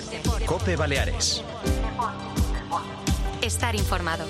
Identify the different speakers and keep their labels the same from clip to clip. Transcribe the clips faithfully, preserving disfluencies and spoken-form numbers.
Speaker 1: COPE Baleares.
Speaker 2: Estar informado.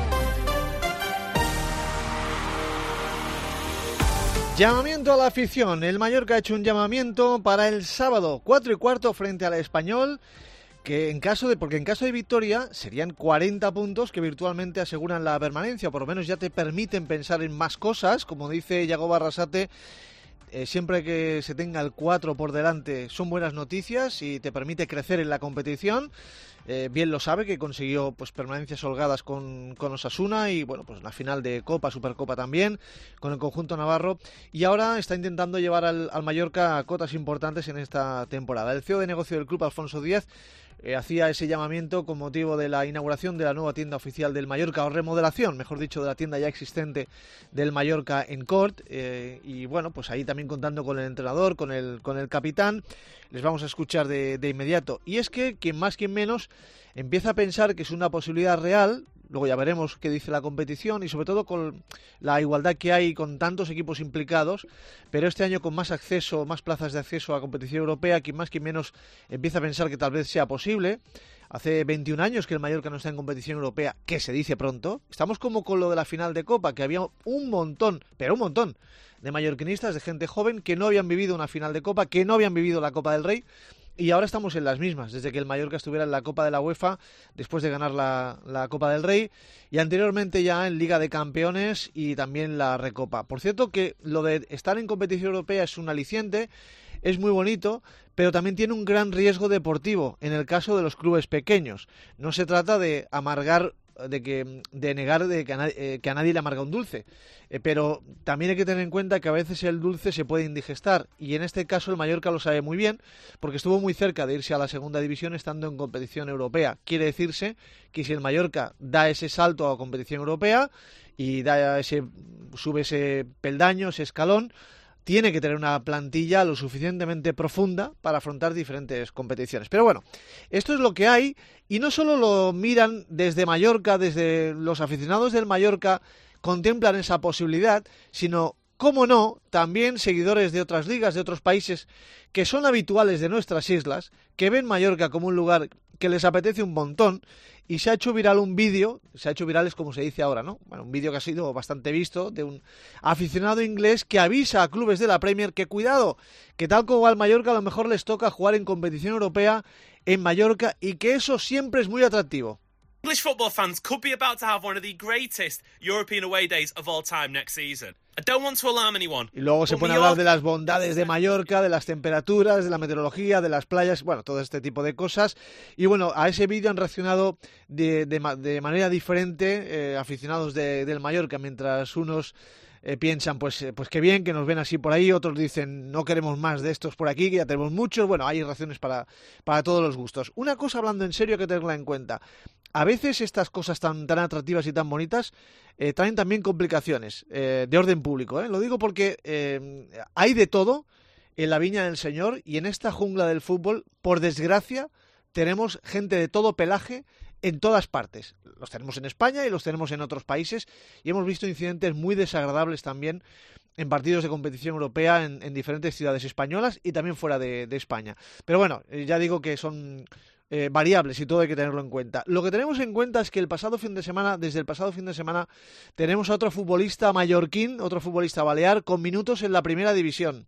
Speaker 3: Llamamiento a la afición. El Mallorca ha hecho un llamamiento para el sábado, cuatro y cuarto, frente al Español, que en caso de, porque en caso de victoria serían cuarenta puntos que virtualmente aseguran la permanencia, o por lo menos ya te permiten pensar en más cosas, como dice Yago Arrasate. Eh, siempre que se tenga el cuatro por delante son buenas noticias y te permite crecer en la competición. Eh, bien lo sabe, que consiguió pues permanencias holgadas con, con Osasuna y bueno, pues la final de Copa, Supercopa también, con el conjunto navarro, y ahora está intentando llevar al, al Mallorca a cotas importantes en esta temporada. El C E O de negocio del club, Alfonso Díaz, eh, hacía ese llamamiento con motivo de la inauguración de la nueva tienda oficial del Mallorca, o remodelación, mejor dicho, de la tienda ya existente del Mallorca en Cort, eh, y bueno, pues ahí también contando con el entrenador, con el, con el capitán. Les vamos a escuchar de, de inmediato. Y es que, quien más, quien menos, empieza a pensar que es una posibilidad real. Luego ya veremos qué dice la competición y sobre todo con la igualdad que hay con tantos equipos implicados, pero este año con más acceso, más plazas de acceso a competición europea, quien más, quien menos empieza a pensar que tal vez sea posible. Hace veintiún años que el Mallorca no está en competición europea, que se dice pronto. Estamos como con lo de la final de Copa, que había un montón, pero un montón, de mallorquinistas, de gente joven que no habían vivido una final de Copa, que no habían vivido la Copa del Rey, y ahora estamos en las mismas, desde que el Mallorca estuviera en la Copa de la UEFA, después de ganar la, la Copa del Rey, y anteriormente ya en Liga de Campeones y también la Recopa. Por cierto que lo de estar en competición europea es un aliciente, es muy bonito, pero también tiene un gran riesgo deportivo en el caso de los clubes pequeños. No se trata de amargar, de que de negar de que, a nadie, eh, que a nadie le amarga un dulce, eh, pero también hay que tener en cuenta que a veces el dulce se puede indigestar, y en este caso el Mallorca lo sabe muy bien, porque estuvo muy cerca de irse a la segunda división estando en competición europea. Quiere decirse que si el Mallorca da ese salto a competición europea y da ese, sube ese peldaño, ese escalón, tiene que tener una plantilla lo suficientemente profunda para afrontar diferentes competiciones. Pero bueno, esto es lo que hay, y no solo lo miran desde Mallorca, desde los aficionados del Mallorca contemplan esa posibilidad, sino, cómo no, también seguidores de otras ligas, de otros países que son habituales de nuestras islas, que ven Mallorca como un lugar que les apetece un montón, y se ha hecho viral un vídeo, se ha hecho viral es como se dice ahora, ¿no? Bueno, un vídeo que ha sido bastante visto, de un aficionado inglés que avisa a clubes de la Premier que cuidado, que tal como va el Mallorca a lo mejor les toca jugar en competición europea en Mallorca, y que eso siempre es muy atractivo.
Speaker 4: English football fans could be about to have one of the greatest European away days of all time next season. I don't want to alarm anyone.
Speaker 3: Y luego se pone a hablar de las bondades de Mallorca, de las temperaturas, de la meteorología, de las playas, bueno, todo este tipo de cosas. Y bueno, a ese vídeo han reaccionado de, de, de manera diferente eh, aficionados de, del Mallorca, mientras unos eh, piensan, pues, eh, pues qué bien que nos ven así por ahí, otros dicen no queremos más de estos por aquí, que ya tenemos muchos. Bueno, hay razones para, para todos los gustos. Una cosa, hablando en serio, hay que tenerla en cuenta. A veces estas cosas tan, tan atractivas y tan bonitas eh, traen también complicaciones eh, de orden público. ¿eh? Lo digo porque eh, hay de todo en la viña del Señor, y en esta jungla del fútbol, por desgracia, tenemos gente de todo pelaje en todas partes. Los tenemos en España y los tenemos en otros países, y hemos visto incidentes muy desagradables también en partidos de competición europea en, en diferentes ciudades españolas y también fuera de, de España. Pero bueno, eh, ya digo que son Eh, variables, y todo hay que tenerlo en cuenta. Lo que tenemos en cuenta es que el pasado fin de semana, desde el pasado fin de semana, tenemos a otro futbolista mallorquín, otro futbolista balear, con minutos en la primera división.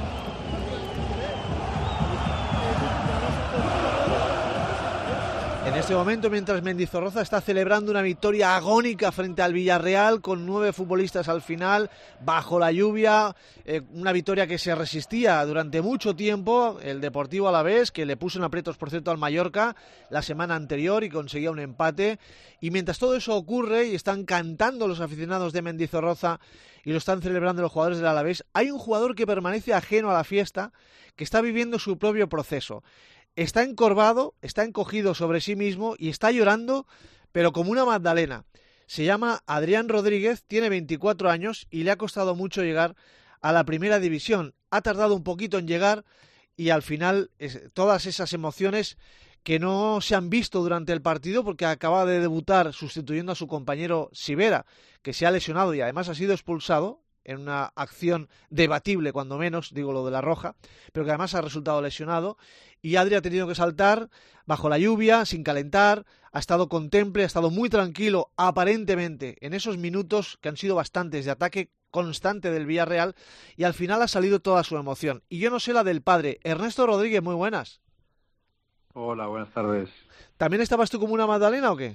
Speaker 3: En este momento, mientras Mendizorroza está celebrando una victoria agónica frente al Villarreal, con nueve futbolistas al final, bajo la lluvia, eh, una victoria que se resistía durante mucho tiempo, el Deportivo Alavés, que le puso en aprietos, por cierto, al Mallorca la semana anterior y conseguía un empate. Y mientras todo eso ocurre y están cantando los aficionados de Mendizorroza y lo están celebrando los jugadores del Alavés, hay un jugador que permanece ajeno a la fiesta, que está viviendo su propio proceso. Está encorvado, está encogido sobre sí mismo y está llorando, pero como una magdalena. Se llama Adrián Rodríguez, tiene veinticuatro años y le ha costado mucho llegar a la primera división. Ha tardado un poquito en llegar y al final es, todas esas emociones que no se han visto durante el partido, porque acaba de debutar sustituyendo a su compañero Sivera, que se ha lesionado y además ha sido expulsado. en una acción debatible, cuando menos, digo lo de la roja, pero que además ha resultado lesionado, y Adri ha tenido que saltar bajo la lluvia, sin calentar, ha estado contemple, ha estado muy tranquilo, aparentemente, en esos minutos que han sido bastantes de ataque constante del Villarreal, y al final ha salido toda su emoción. Y yo no sé la del padre. Ernesto Rodríguez, muy buenas.
Speaker 2: Hola, buenas tardes.
Speaker 3: ¿También estabas tú como una magdalena o qué?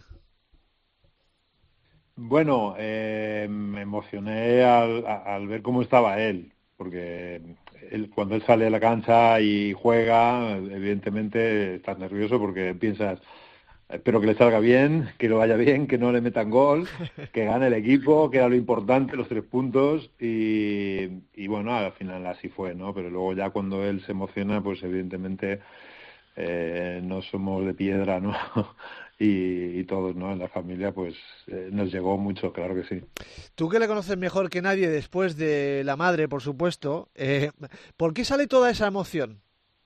Speaker 2: Bueno, eh, me emocioné al, al ver cómo estaba él, porque él, cuando él sale a la cancha y juega, evidentemente estás nervioso porque piensas, espero que le salga bien, que lo vaya bien, que no le metan gol, que gane el equipo, que era lo importante, los tres puntos, y, y bueno, al final así fue, ¿no? Pero luego ya cuando él se emociona, pues evidentemente eh, no somos de piedra, ¿no? Y, y todos, ¿no? En la familia, pues eh, nos llegó mucho, claro que sí.
Speaker 3: Tú que le conoces mejor que nadie después de la madre, por supuesto, eh, ¿por qué sale toda esa emoción?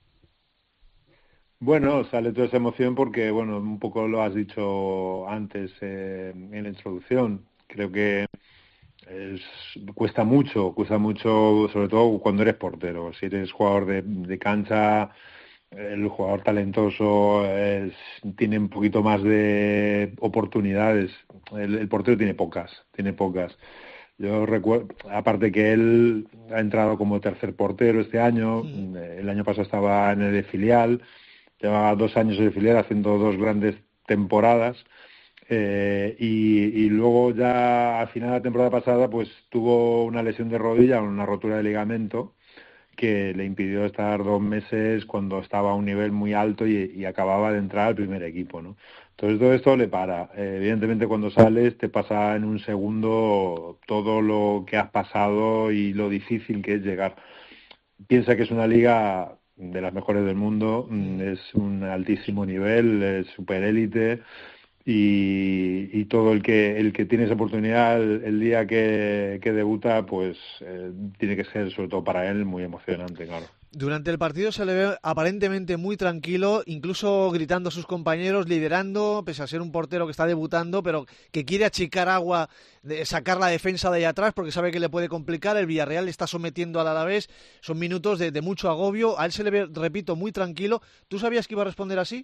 Speaker 2: Bueno, sale toda esa emoción porque, bueno, un poco lo has dicho antes eh, en la introducción. Creo que es, cuesta mucho, cuesta mucho, sobre todo cuando eres portero. Si eres jugador de, de cancha, el jugador talentoso es, tiene un poquito más de oportunidades. El, el portero tiene pocas, tiene pocas. Yo recuerdo, aparte que él ha entrado como tercer portero este año,
Speaker 3: Mm.
Speaker 2: el año pasado estaba en el de filial, llevaba dos años de filial haciendo dos grandes temporadas. Eh, y, y luego ya al final de la temporada pasada pues tuvo una lesión de rodilla, una rotura de ligamento que le impidió estar dos meses cuando estaba a un nivel muy alto y, y acababa de entrar al primer equipo, ¿no? Entonces todo esto le para. Eh, evidentemente cuando sales te pasa en un segundo todo lo que has pasado y lo difícil que es llegar. Piensa que es una liga de las mejores del mundo, mm, es un altísimo nivel, es super élite. Y, y todo el que el que tiene esa oportunidad el, el día que, que debuta, pues eh, tiene que ser, sobre todo para él, muy emocionante, claro.
Speaker 3: Durante el partido se le ve aparentemente muy tranquilo, incluso gritando a sus compañeros, liderando, pese a ser un portero que está debutando, pero que quiere achicar agua, de sacar la defensa de ahí atrás porque sabe que le puede complicar. El Villarreal le está sometiendo al Alavés, son minutos de, de mucho agobio. A él se le ve, repito, muy tranquilo. ¿Tú sabías que iba a responder así?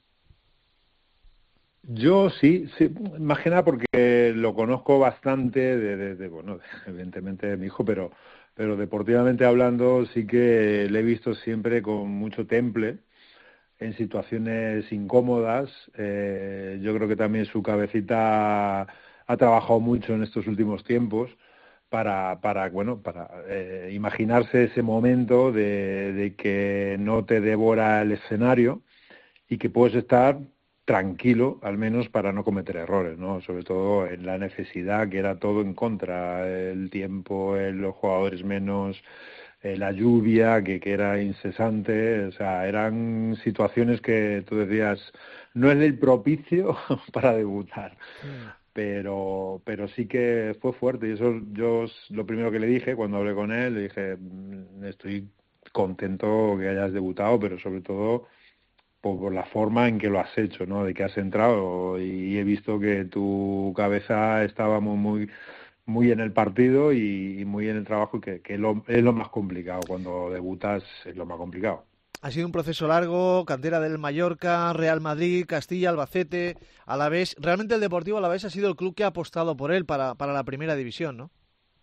Speaker 2: Yo sí, sí, más que nada porque lo conozco bastante de, de, de, bueno, evidentemente de mi hijo, pero, pero deportivamente hablando sí que le he visto siempre con mucho temple en situaciones incómodas. Eh, yo creo que también su cabecita ha trabajado mucho en estos últimos tiempos para, para bueno, para eh, imaginarse ese momento de, de que no te devora el escenario y que puedes estar tranquilo, al menos para no cometer errores, ¿no? Sobre todo en la necesidad, que era todo en contra, el tiempo, el, los jugadores menos, eh, la lluvia, que, que era incesante, o sea, eran situaciones que tú decías, no es el propicio para debutar.
Speaker 3: Mm.
Speaker 2: Pero, pero sí que fue fuerte y eso yo lo primero que le dije cuando hablé con él, le dije, estoy contento que hayas debutado, pero sobre todo por la forma en que lo has hecho, ¿no? De que has entrado y he visto que tu cabeza estaba muy muy, muy en el partido y, y muy en el trabajo, que, que lo, es lo más complicado. Cuando debutas es lo más complicado.
Speaker 3: Ha sido un proceso largo, cantera del Mallorca, Real Madrid, Castilla, Albacete, Alavés. Realmente el Deportivo Alavés ha sido el club que ha apostado por él para, para la primera división, ¿no?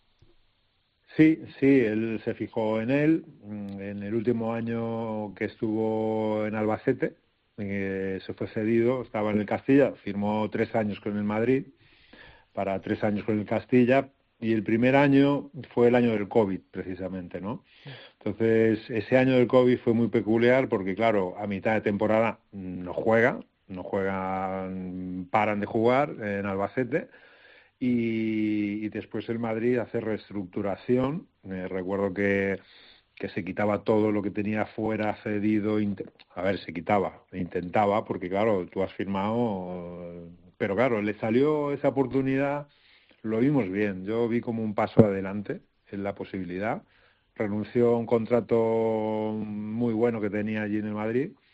Speaker 2: Sí, sí, él se fijó en él en el último año que estuvo en Albacete, eh, se fue cedido, estaba en el Castilla, firmó tres años con el Madrid, para tres años con el Castilla, y el primer año fue el año del COVID, precisamente, ¿no? Entonces, ese año del COVID fue muy peculiar porque, claro, a mitad de temporada no juega, no juegan, paran de jugar en Albacete, y, y después el Madrid hace reestructuración. Eh, recuerdo que, que se quitaba todo lo que tenía fuera cedido, a ver, se quitaba, intentaba, porque claro, tú has firmado, pero claro, le salió esa oportunidad, lo vimos bien, yo vi como un paso adelante en la posibilidad, renunció a un contrato muy bueno que tenía allí en el Madrid,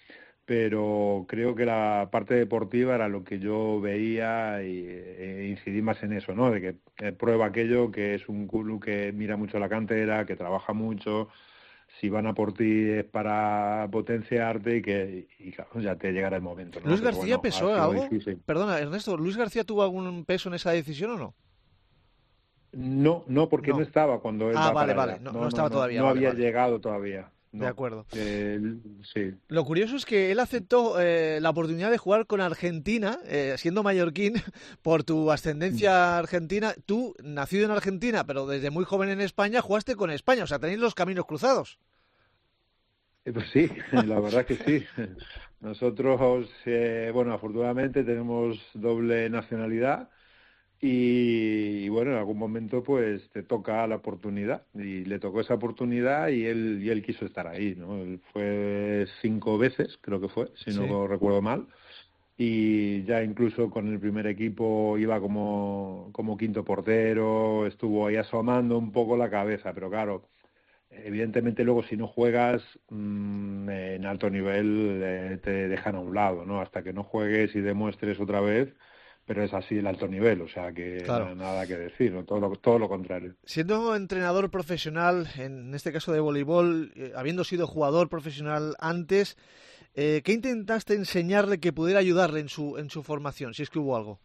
Speaker 2: pero creo que la parte deportiva era lo que yo veía y e incidí más en eso, ¿no? De que eh, prueba aquello, que es un club que mira mucho la cantera, que trabaja mucho, si van a por ti es para potenciarte y que y claro, ya te llegará el momento, ¿no?
Speaker 3: ¿Luis
Speaker 2: Pero
Speaker 3: García
Speaker 2: bueno,
Speaker 3: pesó
Speaker 2: ha sido
Speaker 3: algo?
Speaker 2: difícil.
Speaker 3: Perdona, Ernesto, ¿Luis García tuvo algún peso en esa decisión o no?
Speaker 2: No, no, porque no,
Speaker 3: No.
Speaker 2: estaba cuando él
Speaker 3: Ah,
Speaker 2: va
Speaker 3: vale,
Speaker 2: para
Speaker 3: vale,
Speaker 2: allá.
Speaker 3: no,
Speaker 2: No,
Speaker 3: no
Speaker 2: no,
Speaker 3: estaba
Speaker 2: no,
Speaker 3: todavía,
Speaker 2: no
Speaker 3: vale,
Speaker 2: había
Speaker 3: vale.
Speaker 2: llegado todavía. No.
Speaker 3: De acuerdo.
Speaker 2: Eh, sí.
Speaker 3: Lo curioso es que él aceptó eh, la oportunidad de jugar con Argentina, eh, siendo mallorquín, por tu ascendencia argentina. Tú, nacido en Argentina, pero desde muy joven en España, jugaste con España. O sea, tenéis los caminos cruzados.
Speaker 2: Eh, Pues sí, la verdad que sí. Nosotros, eh, bueno, afortunadamente tenemos doble nacionalidad y, y, bueno, en algún momento pues te toca la oportunidad y le tocó esa oportunidad y él y él quiso estar ahí, ¿no? Él fue cinco veces, creo que fue, si
Speaker 3: Sí.
Speaker 2: no recuerdo mal, y ya incluso con el primer equipo iba como, como quinto portero, estuvo ahí asomando un poco la cabeza, pero claro, evidentemente luego si no juegas mmm, en alto nivel eh, te dejan a un lado, ¿no? Hasta que no juegues y demuestres otra vez, pero es así el alto nivel, o sea que
Speaker 3: Claro.
Speaker 2: na- nada que decir, ¿no? Todo lo, todo lo contrario.
Speaker 3: Siendo entrenador profesional, en este caso de voleibol, eh, habiendo sido jugador profesional antes, eh, ¿qué intentaste enseñarle que pudiera ayudarle en su en su formación, si es que hubo algo?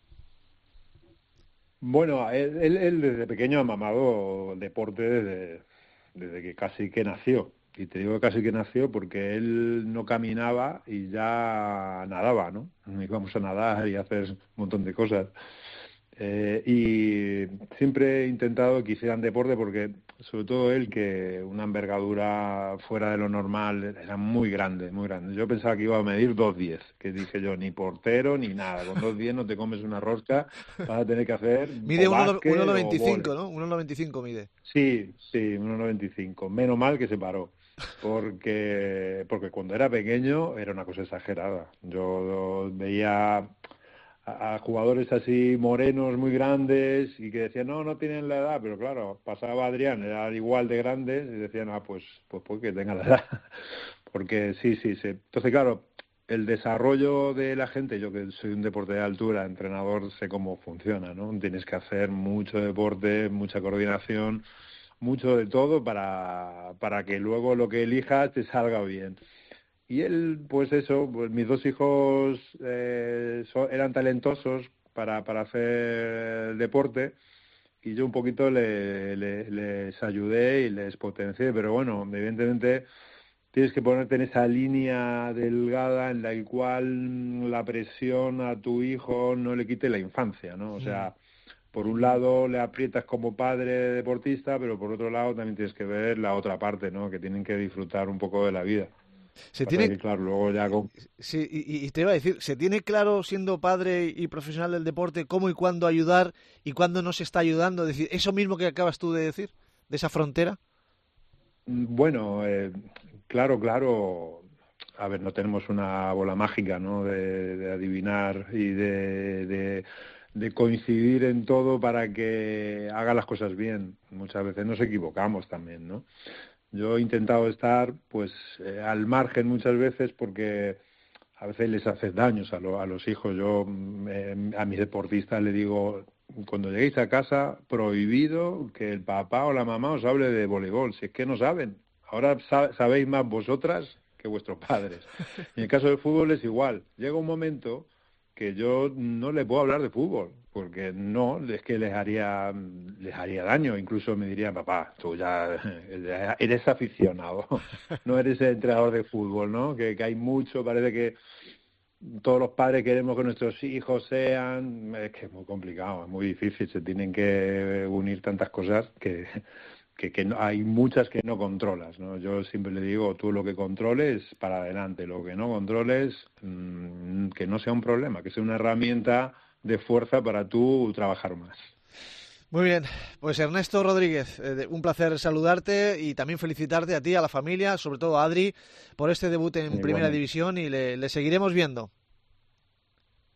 Speaker 2: Bueno, él, él, él desde pequeño ha mamado deporte desde, desde que casi que nació. Y te digo casi que nació porque él no caminaba y ya nadaba, ¿no? Íbamos a nadar y a hacer un montón de cosas. Eh, y siempre he intentado que hicieran deporte porque, sobre todo él, que una envergadura fuera de lo normal, era muy grande, muy grande. Yo pensaba que iba a medir dos diez, que dije yo, ni portero ni nada. Con dos diez no te comes una rosca, vas a tener que hacer
Speaker 3: Mide
Speaker 2: o básquet
Speaker 3: uno
Speaker 2: o
Speaker 3: noventa y cinco,
Speaker 2: vóley.
Speaker 3: ¿no? uno noventa y cinco mide.
Speaker 2: Sí, sí, uno noventa y cinco. Menos mal que se paró. Porque, porque cuando era pequeño era una cosa exagerada. Yo veía a, a jugadores así morenos muy grandes y que decían, no, no tienen la edad, pero claro, pasaba Adrián, era igual de grandes y decían, ah, pues, pues, pues que tenga la edad. Porque sí, sí, sí. Entonces, claro, el desarrollo de la gente, yo que soy un deporte de altura, entrenador, sé cómo funciona, ¿no? Tienes que hacer mucho deporte, mucha coordinación, mucho de todo para, para que luego lo que elijas te salga bien. Y él, pues eso, pues mis dos hijos eh, so, eran talentosos para, para hacer deporte y yo un poquito le, le, les ayudé y les potencié, pero bueno, evidentemente tienes que ponerte en esa línea delgada en la cual la presión a tu hijo no le quite la infancia, ¿no? O sea, por un lado le aprietas como padre deportista, pero por otro lado también tienes que ver la otra parte, ¿no? Que tienen que disfrutar un poco de la vida.
Speaker 3: Se
Speaker 2: Pasa
Speaker 3: tiene,
Speaker 2: que, claro, luego ya con...
Speaker 3: sí, y, y te iba a decir, ¿se tiene claro siendo padre y profesional del deporte cómo y cuándo ayudar y cuándo no se está ayudando? Es decir, eso mismo que acabas tú de decir, de esa frontera.
Speaker 2: Bueno, eh, claro, claro. A ver, no tenemos una bola mágica, ¿no? De, de adivinar y de, de, de coincidir en todo para que haga las cosas bien. Muchas veces nos equivocamos también, ¿no? Yo he intentado estar, pues, eh, al margen muchas veces porque a veces les hace daños a, lo, a los hijos. Yo eh, a mis deportistas le digo, cuando lleguéis a casa, prohibido que el papá o la mamá os hable de voleibol. Si es que no saben. Ahora sab- sabéis más vosotras que vuestros padres. Y en el caso del fútbol es igual. Llega un momento que yo no le puedo hablar de fútbol, porque no, es que les haría les haría daño. Incluso me dirían, papá, tú ya eres aficionado, no eres entrenador de fútbol, ¿no? Que, que hay mucho, parece que todos los padres queremos que nuestros hijos sean... Es que es muy complicado, es muy difícil, se tienen que unir tantas cosas que... que, que no, hay muchas que no controlas, ¿no? Yo siempre le digo, tú lo que controles, para adelante, lo que no controles, mmm, que no sea un problema, que sea una herramienta de fuerza para tú trabajar más.
Speaker 3: Muy bien, pues Ernesto Rodríguez, eh, un placer saludarte y también felicitarte a ti, a la familia, sobre todo a Adri, por este debut en
Speaker 2: Igualmente.
Speaker 3: Primera División y le, le seguiremos viendo.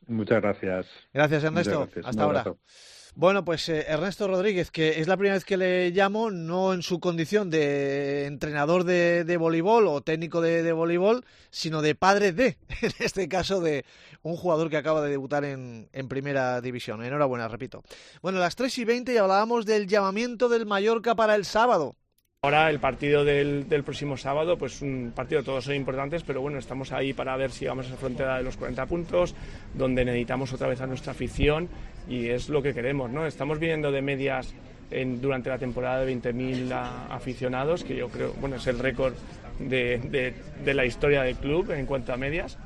Speaker 2: Muchas gracias.
Speaker 3: Gracias, Ernesto.
Speaker 2: Muchas gracias.
Speaker 3: Hasta ahora. Bueno, pues eh, Ernesto Rodríguez, que es la primera vez que le llamo, no en su condición de entrenador de, de voleibol o técnico de, de voleibol, sino de padre de, en este caso, de un jugador que acaba de debutar en, en primera división. Enhorabuena, repito. Bueno, a las tres y veinte y hablábamos del llamamiento del Mallorca para el sábado.
Speaker 5: Ahora el partido del, del próximo sábado, pues un partido, todos son importantes, pero bueno, estamos ahí para ver si vamos a esa frontera de los cuarenta puntos, donde necesitamos otra vez a nuestra afición y es lo que queremos, ¿no? Estamos viniendo de medias en, durante la temporada de veinte mil aficionados, que yo creo, bueno, es el récord de, de, de la historia del club en cuanto a medias,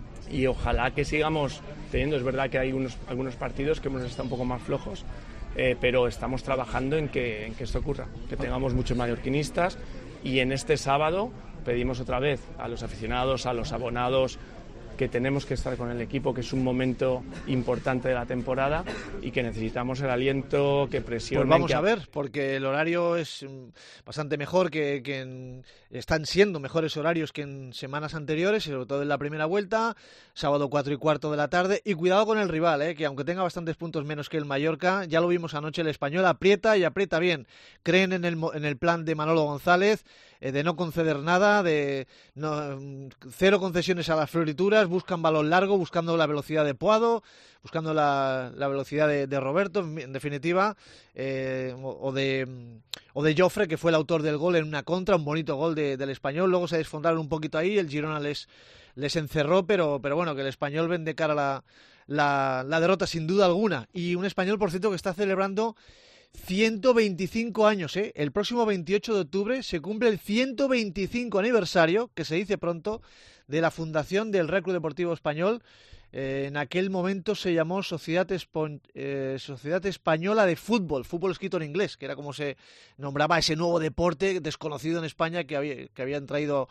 Speaker 5: y ojalá que sigamos teniendo. Es verdad que hay unos, algunos partidos que hemos estado un poco más flojos, Eh, pero estamos trabajando en que, en que esto ocurra, que tengamos muchos mallorquinistas, y en este sábado pedimos otra vez a los aficionados, a los abonados, que tenemos que estar con el equipo, que es un momento importante de la temporada y que necesitamos el aliento, que presione.
Speaker 3: Pues vamos
Speaker 5: que...
Speaker 3: a ver, porque el horario es bastante mejor, que, que en, están siendo mejores horarios que en semanas anteriores, sobre todo en la primera vuelta, sábado cuatro y cuarto de la tarde, y cuidado con el rival, ¿eh? Que aunque tenga bastantes puntos menos que el Mallorca, ya lo vimos anoche, el Español aprieta y aprieta bien. Creen en el, en el plan de Manolo González, eh, de no conceder nada, de no, cero concesiones a las florituras, buscan balón largo, buscando la velocidad de Puado, buscando la, la velocidad de, de Roberto, en definitiva, eh, o, o de o de Jofre, que fue el autor del gol en una contra, un bonito gol de, del Español. Luego se desfondaron un poquito ahí, el Girona les, les encerró, pero, pero bueno, que el Español ven de cara a la, la, la derrota sin duda alguna. Y un Español, por cierto, que está celebrando ciento veinticinco años, ¿eh? El próximo veintiocho de octubre se cumple el ciento veinticinco aniversario, que se dice pronto, de la fundación del Recru Deportivo Español. Eh, en aquel momento se llamó Sociedad, Espo- eh, Sociedad Española de Fútbol, fútbol escrito en inglés, que era como se nombraba ese nuevo deporte desconocido en España que, había, que habían traído,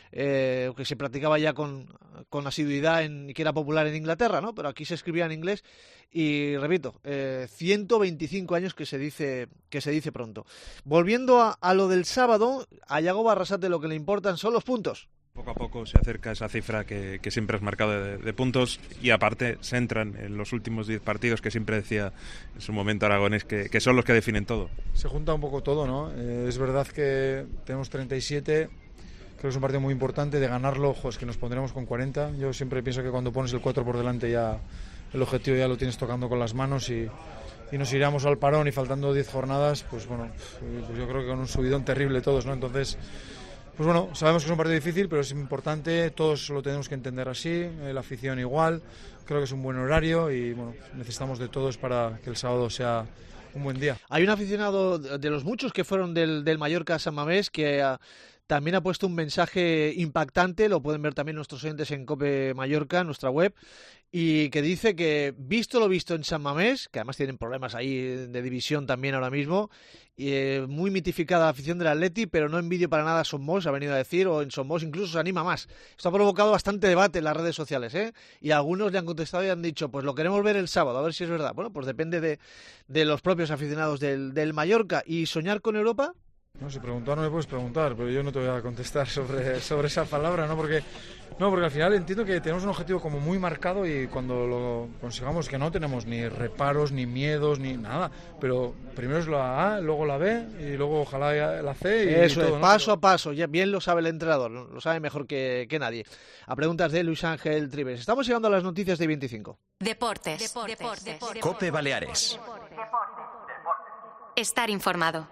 Speaker 3: eh, que se practicaba ya con, con asiduidad en, y que era popular en Inglaterra, ¿no? Pero aquí se escribía en inglés y, repito, eh, ciento veinticinco años que se dice que se dice pronto. Volviendo a, a lo del sábado, a Yago Barrasate lo que le importan son los puntos.
Speaker 6: Poco a poco se acerca esa cifra que, que siempre has marcado de, de puntos, y aparte se entran en los últimos diez partidos que siempre decía en su momento Aragonés que, que son los que definen todo.
Speaker 7: Se junta un poco todo, ¿no? Eh, es verdad que tenemos treinta y siete, creo que es un partido muy importante. De ganarlo, ojo, es que nos pondremos con cuarenta. Yo siempre pienso que cuando pones el cuatro por delante ya el objetivo ya lo tienes tocando con las manos, y, y nos iríamos al parón y faltando diez jornadas, pues bueno, pues yo creo que con un subidón terrible todos, ¿no? Entonces, pues bueno, sabemos que es un partido difícil, pero es importante, todos lo tenemos que entender así, eh, la afición igual, creo que es un buen horario y bueno, necesitamos de todos para que el sábado sea un buen día.
Speaker 3: Hay un aficionado de los muchos que fueron del, del Mallorca a San Mamés que uh, también ha puesto un mensaje impactante, lo pueden ver también nuestros oyentes en COPE Mallorca, nuestra web, y que dice que, visto lo visto en San Mamés, que además tienen problemas ahí de división también ahora mismo, y, eh, muy mitificada la afición del Atleti, pero no envidio para nada a Somos, ha venido a decir, o en Somos incluso se anima más. Esto ha provocado bastante debate en las redes sociales, ¿eh? Y algunos le han contestado y han dicho, pues lo queremos ver el sábado, a ver si es verdad. Bueno, pues depende de, de los propios aficionados del, del Mallorca. ¿Y soñar con Europa?
Speaker 7: No, si preguntar no me puedes preguntar, pero yo no te voy a contestar sobre, sobre esa palabra, ¿no? Porque, no, porque al final entiendo que tenemos un objetivo como muy marcado y cuando lo consigamos, que no tenemos ni reparos, ni miedos, ni nada, pero primero es la A, luego la B y luego ojalá la C y
Speaker 3: Eso
Speaker 7: todo,
Speaker 3: es,
Speaker 7: ¿no?
Speaker 3: paso a paso, ya bien lo sabe el entrenador, lo sabe mejor que, que nadie. A preguntas de Luis Ángel Trives. Estamos llegando a las noticias de veinticinco.
Speaker 8: Deportes. Deportes. Deportes. Deportes.
Speaker 1: COPE Baleares.
Speaker 8: Estar informado.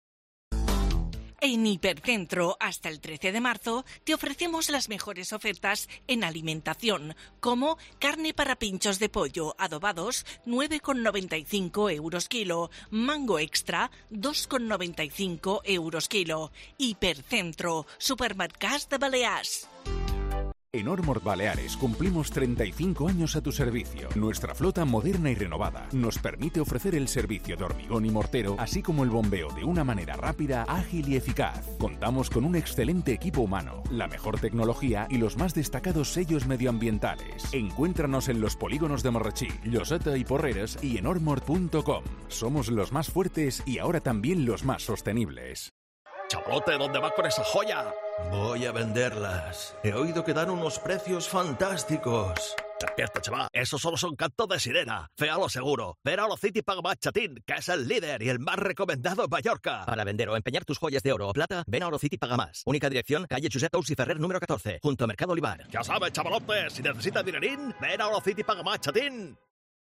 Speaker 9: En Hipercentro, hasta el trece de marzo, te ofrecemos las mejores ofertas en alimentación, como carne para pinchos de pollo adobados, nueve con noventa y cinco euros kilo, mango extra, dos con noventa y cinco euros kilo. Hipercentro, supermercats de Balears.
Speaker 10: En Ormord Baleares cumplimos treinta y cinco años a tu servicio. Nuestra flota moderna y renovada nos permite ofrecer el servicio de hormigón y mortero, así como el bombeo de una manera rápida, ágil y eficaz. Contamos con un excelente equipo humano, la mejor tecnología y los más destacados sellos medioambientales. Encuéntranos en los polígonos de Morrachí, Lloseta y Porreres y en ormord punto com. Somos los más fuertes y ahora también los más sostenibles.
Speaker 11: Chapote, ¿dónde vas con esa joya? Voy a venderlas. He oído que dan unos precios fantásticos. Despierta, chaval. Eso solo son cantos de sirena. Féalo seguro. Ven a Orocity Pagamat Chatín, que es el líder y el más recomendado en Mallorca.
Speaker 12: Para vender o empeñar tus joyas de oro o plata, ven a Orocity Pagamás. Única dirección, calle Josep Tous y Ferrer número catorce, junto a Mercado Olivar.
Speaker 11: Ya sabes, chavalotes, si necesitas dinerín, ven a Orocity Pagamat Chatín.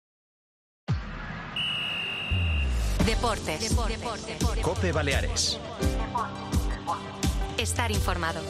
Speaker 8: Deportes. Deportes.
Speaker 1: Cope Baleares.
Speaker 8: Estar informado.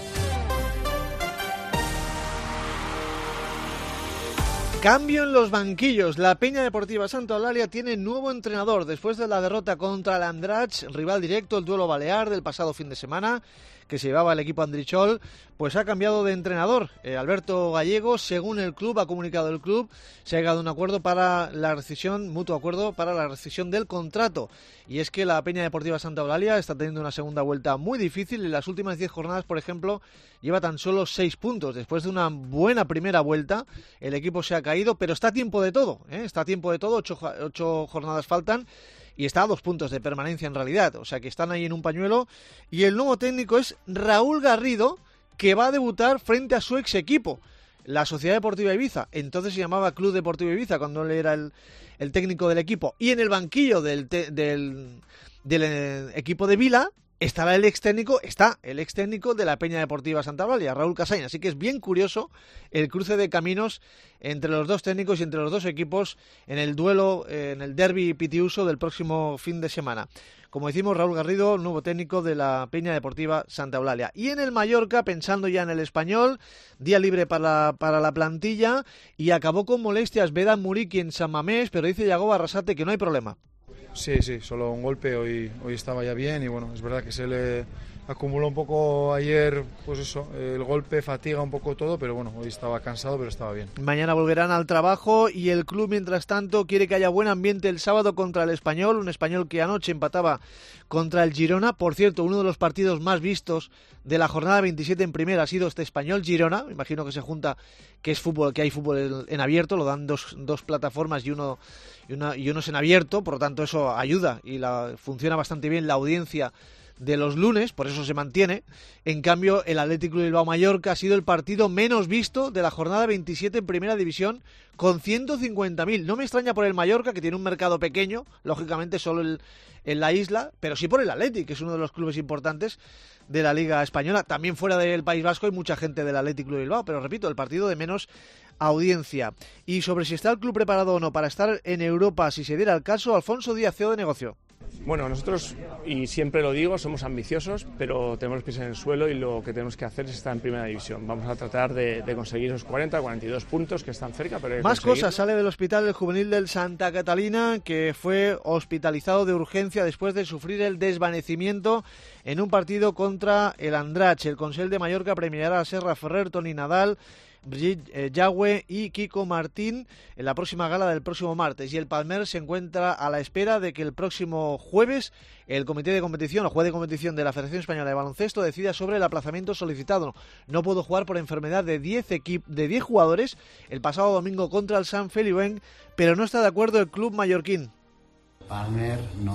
Speaker 3: Cambio en los banquillos. La Peña Deportiva Santa Eulalia tiene nuevo entrenador después de la derrota contra el Andratx, rival directo, el duelo balear del pasado fin de semana, que se llevaba el equipo Andrichol, pues ha cambiado de entrenador. Eh, Alberto Gallego, según el club, ha comunicado el club, se ha llegado a un acuerdo para la rescisión, mutuo acuerdo para la rescisión del contrato. Y es que la Peña Deportiva Santa Eulalia está teniendo una segunda vuelta muy difícil. En las últimas diez jornadas, por ejemplo, lleva tan solo seis puntos. Después de una buena primera vuelta, el equipo se ha caído, pero está a tiempo de todo, ¿eh? Está a tiempo de todo, ocho, ocho jornadas faltan. Y está a dos puntos de permanencia en realidad, o sea que están ahí en un pañuelo. Y el nuevo técnico es Raúl Garrido, que va a debutar frente a su ex equipo, la Sociedad Deportiva Ibiza. Entonces se llamaba Club Deportivo Ibiza cuando él era el, el técnico del equipo. Y en el banquillo del, te, del, del eh, equipo de Vila estará el ex técnico, está el ex técnico de la Peña Deportiva Santa Eulalia, Raúl Casaña. Así que es bien curioso el cruce de caminos entre los dos técnicos y entre los dos equipos en el duelo, eh, en el derbi pitiuso del próximo fin de semana. Como decimos, Raúl Garrido, nuevo técnico de la Peña Deportiva Santa Eulalia. Y en el Mallorca, pensando ya en el Español, día libre para, para la plantilla, y acabó con molestias Vedan Muriqui en San Mamés, pero dice Yagoba Arrasate que no hay problema.
Speaker 7: Sí, sí, solo un golpe, hoy, hoy estaba ya bien y bueno, es verdad que se le acumuló un poco ayer, pues eso, el golpe, fatiga un poco todo, pero bueno, hoy estaba cansado, pero estaba bien.
Speaker 3: Mañana volverán al trabajo y el club, mientras tanto, quiere que haya buen ambiente el sábado contra el Español, un Español que anoche empataba contra el Girona. Por cierto, uno de los partidos más vistos de la jornada veintisiete en primera ha sido este Español-Girona. Me imagino que se junta que es fútbol, que hay fútbol en abierto, lo dan dos, dos plataformas y uno, y, una, y uno es en abierto, por lo tanto eso ayuda y la, funciona bastante bien la audiencia de los lunes, por eso se mantiene. En cambio, el Athletic Club Bilbao Mallorca ha sido el partido menos visto de la jornada veintisiete en primera división, con ciento cincuenta mil. No me extraña por el Mallorca, que tiene un mercado pequeño, lógicamente solo el, en la isla, pero sí por el Athletic, que es uno de los clubes importantes de la Liga Española. También fuera del País Vasco hay mucha gente del Athletic Club Bilbao, pero repito, el partido de menos audiencia. Y sobre si está el club preparado o no para estar en Europa, si se diera el caso, Alfonso Díaz, C E O de negocio.
Speaker 5: Bueno, nosotros, y siempre lo digo, somos ambiciosos, pero tenemos los pies en el suelo y lo que tenemos que hacer es estar en primera división. Vamos a tratar de, de conseguir esos cuarenta, cuarenta y dos puntos que están cerca. Pero
Speaker 3: más cosas, sale del hospital el juvenil del Santa Catalina, que fue hospitalizado de urgencia después de sufrir el desvanecimiento en un partido contra el Andratx. El Consell de Mallorca premiará a Serra Ferrer, Toni Nadal, Brigitte eh, Yagüe y Kiko Martín en la próxima gala del próximo martes. Y el Palmer se encuentra a la espera de que el próximo jueves el comité de competición o juez de competición de la Federación Española de Baloncesto decida sobre el aplazamiento solicitado. No pudo jugar por enfermedad de diez equip- de diez jugadores el pasado domingo contra el Sant Feliuenc, pero no está de acuerdo el club mallorquín.
Speaker 13: Palmer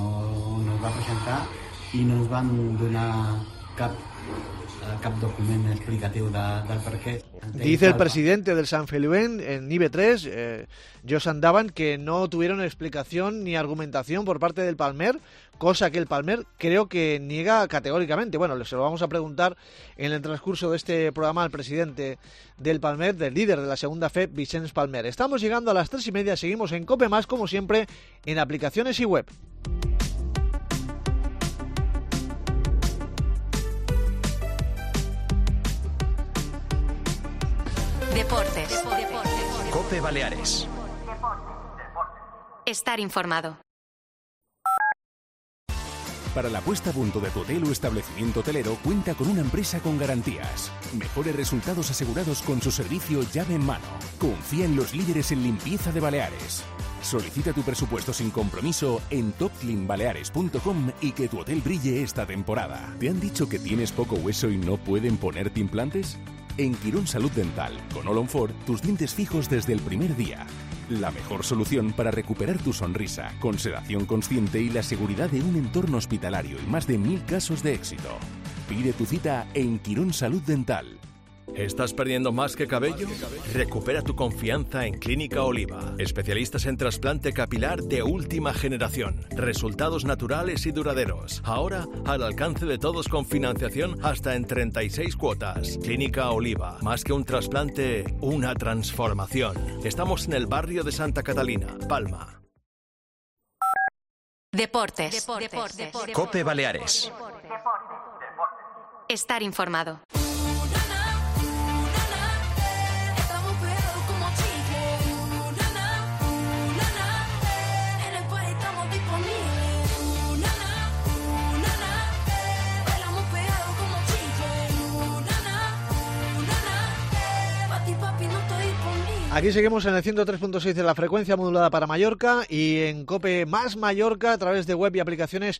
Speaker 13: no nos va a presentar y no nos van donar cap cap document explicatiu de, del per què.
Speaker 3: Dice el presidente del Sant Feliuenc en I B tres, eh, Josan Davan, que no tuvieron explicación ni argumentación por parte del Palmer, cosa que el Palmer creo que niega categóricamente. Bueno, se lo vamos a preguntar en el transcurso de este programa al presidente del Palmer, del líder de la segunda F E, Vicenç Palmer. Estamos llegando a las tres y media, seguimos en Cope Más, como siempre, en aplicaciones y web.
Speaker 8: Deportes. Deportes.
Speaker 1: Cope Baleares.
Speaker 8: Estar informado.
Speaker 10: Para la puesta a punto de tu hotel o establecimiento hotelero, cuenta con una empresa con garantías. Mejores resultados asegurados con su servicio llave en mano. Confía en los líderes en limpieza de Baleares. Solicita tu presupuesto sin compromiso en top clean baleares punto com y que tu hotel brille esta temporada. ¿Te han dicho que tienes poco hueso y no pueden ponerte implantes? En Quirón Salud Dental, con All on Four, tus dientes fijos desde el primer día. La mejor solución para recuperar tu sonrisa, con sedación consciente y la seguridad de un entorno hospitalario y más de mil casos de éxito. Pide tu cita en Quirón Salud Dental.
Speaker 11: ¿Estás perdiendo más que cabello? Recupera tu confianza en Clínica Oliva. Especialistas en trasplante capilar de última generación. Resultados naturales y duraderos. Ahora al alcance de todos con financiación hasta en treinta y seis cuotas. Clínica Oliva. Más que un trasplante, una transformación. Estamos en el barrio de Santa Catalina, Palma.
Speaker 8: Deportes. Deportes. Deportes.
Speaker 1: Cope Baleares.
Speaker 8: Estar informado.
Speaker 3: Aquí seguimos en el ciento tres punto seis de la frecuencia modulada para Mallorca y en COPE más Mallorca a través de web y aplicaciones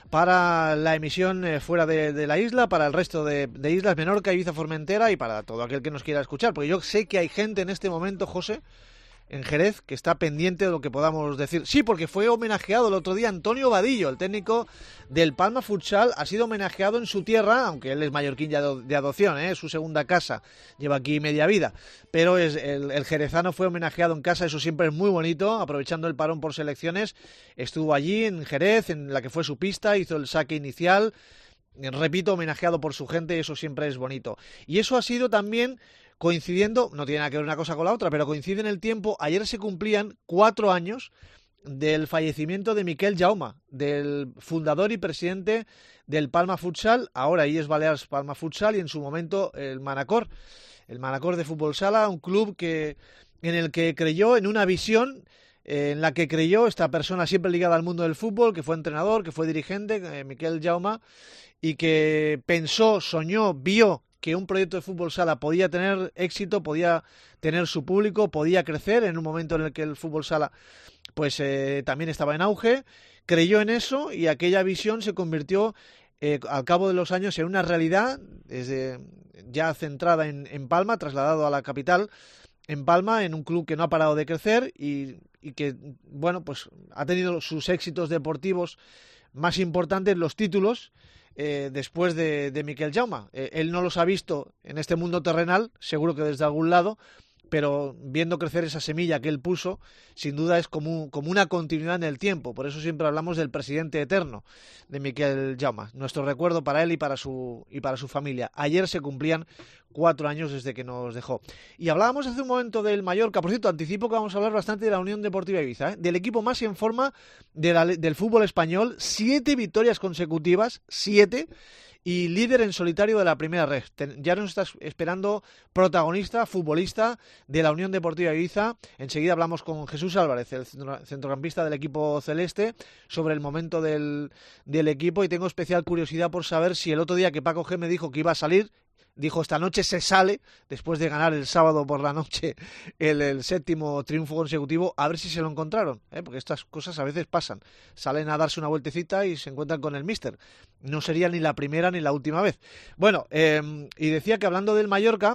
Speaker 3: para la emisión eh, fuera de, de la isla, para el resto de, de islas, Menorca, Ibiza, Formentera y para todo aquel que nos quiera escuchar. Porque yo sé que hay gente en este momento, José, en Jerez, que está pendiente de lo que podamos decir. Sí, porque fue homenajeado el otro día Antonio Vadillo, el técnico del Palma Futsal, ha sido homenajeado en su tierra, aunque él es mallorquín ya de adopción, ¿eh? Es su segunda casa, lleva aquí media vida, pero es el, el jerezano fue homenajeado en casa, eso siempre es muy bonito, aprovechando el parón por selecciones, estuvo allí en Jerez, en la que fue su pista, hizo el saque inicial, repito, homenajeado por su gente, y eso siempre es bonito. Y eso ha sido también coincidiendo, no tiene nada que ver una cosa con la otra, pero coincide en el tiempo, ayer se cumplían cuatro años del fallecimiento de Miquel Jaume, del fundador y presidente del Palma Futsal, ahora I E S Balears Palma Futsal y en su momento el Manacor, el Manacor de Fútbol Sala, un club que en el que creyó en una visión eh, en la que creyó esta persona siempre ligada al mundo del fútbol, que fue entrenador, que fue dirigente, eh, Miquel Jaume, y que pensó, soñó, vio que un proyecto de fútbol sala podía tener éxito, podía tener su público, podía crecer en un momento en el que el fútbol sala pues eh, también estaba en auge, creyó en eso y aquella visión se convirtió eh, al cabo de los años en una realidad, desde ya centrada en, en Palma, trasladado a la capital, en Palma, en un club que no ha parado de crecer y, y que, bueno, pues ha tenido sus éxitos deportivos más importantes, los títulos, Eh, después de, de Miquel Jaume. Eh, él no los ha visto en este mundo terrenal, seguro que desde algún lado, pero viendo crecer esa semilla que él puso, sin duda es como, como una continuidad en el tiempo. Por eso siempre hablamos del presidente eterno de Miquel Jaume. Nuestro recuerdo para él y para su y para su familia. Ayer se cumplían cuatro años desde que nos dejó. Y hablábamos hace un momento del Mallorca. Por cierto, anticipo que vamos a hablar bastante de la Unión Deportiva Ibiza, ¿eh? Del equipo más en forma de la, del fútbol español. Siete victorias consecutivas, siete, y líder en solitario de la primera red. Ya nos está esperando protagonista, futbolista de la Unión Deportiva Ibiza. Enseguida hablamos con Jesús Álvarez, el centrocampista del equipo celeste, sobre el momento del, del equipo, y tengo especial curiosidad por saber si el otro día que Paco G me dijo que iba a salir, dijo esta noche se sale, después de ganar el sábado por la noche el, el séptimo triunfo consecutivo, a ver si se lo encontraron, ¿eh? Porque estas cosas a veces pasan, salen a darse una vueltecita y se encuentran con el míster, no sería ni la primera ni la última vez. Bueno, eh, y decía que hablando del Mallorca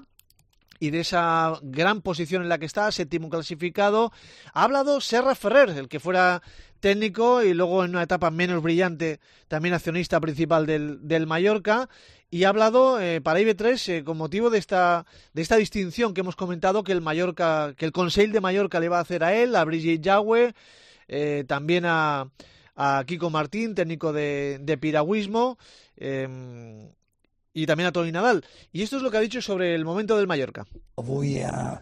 Speaker 3: y de esa gran posición en la que está, séptimo clasificado, ha hablado Serra Ferrer, el que fuera técnico y luego en una etapa menos brillante también accionista principal del, del Mallorca, y ha hablado eh, para I B tres eh, con motivo de esta de esta distinción que hemos comentado que el Mallorca, que el Consell de Mallorca le va a hacer a él, a Brigitte Yagüe, eh, también a, a Kiko Martín, técnico de, de piragüismo, eh, y también a Toni Nadal. Y esto es lo que ha dicho sobre el momento del Mallorca.
Speaker 14: Avui hi ha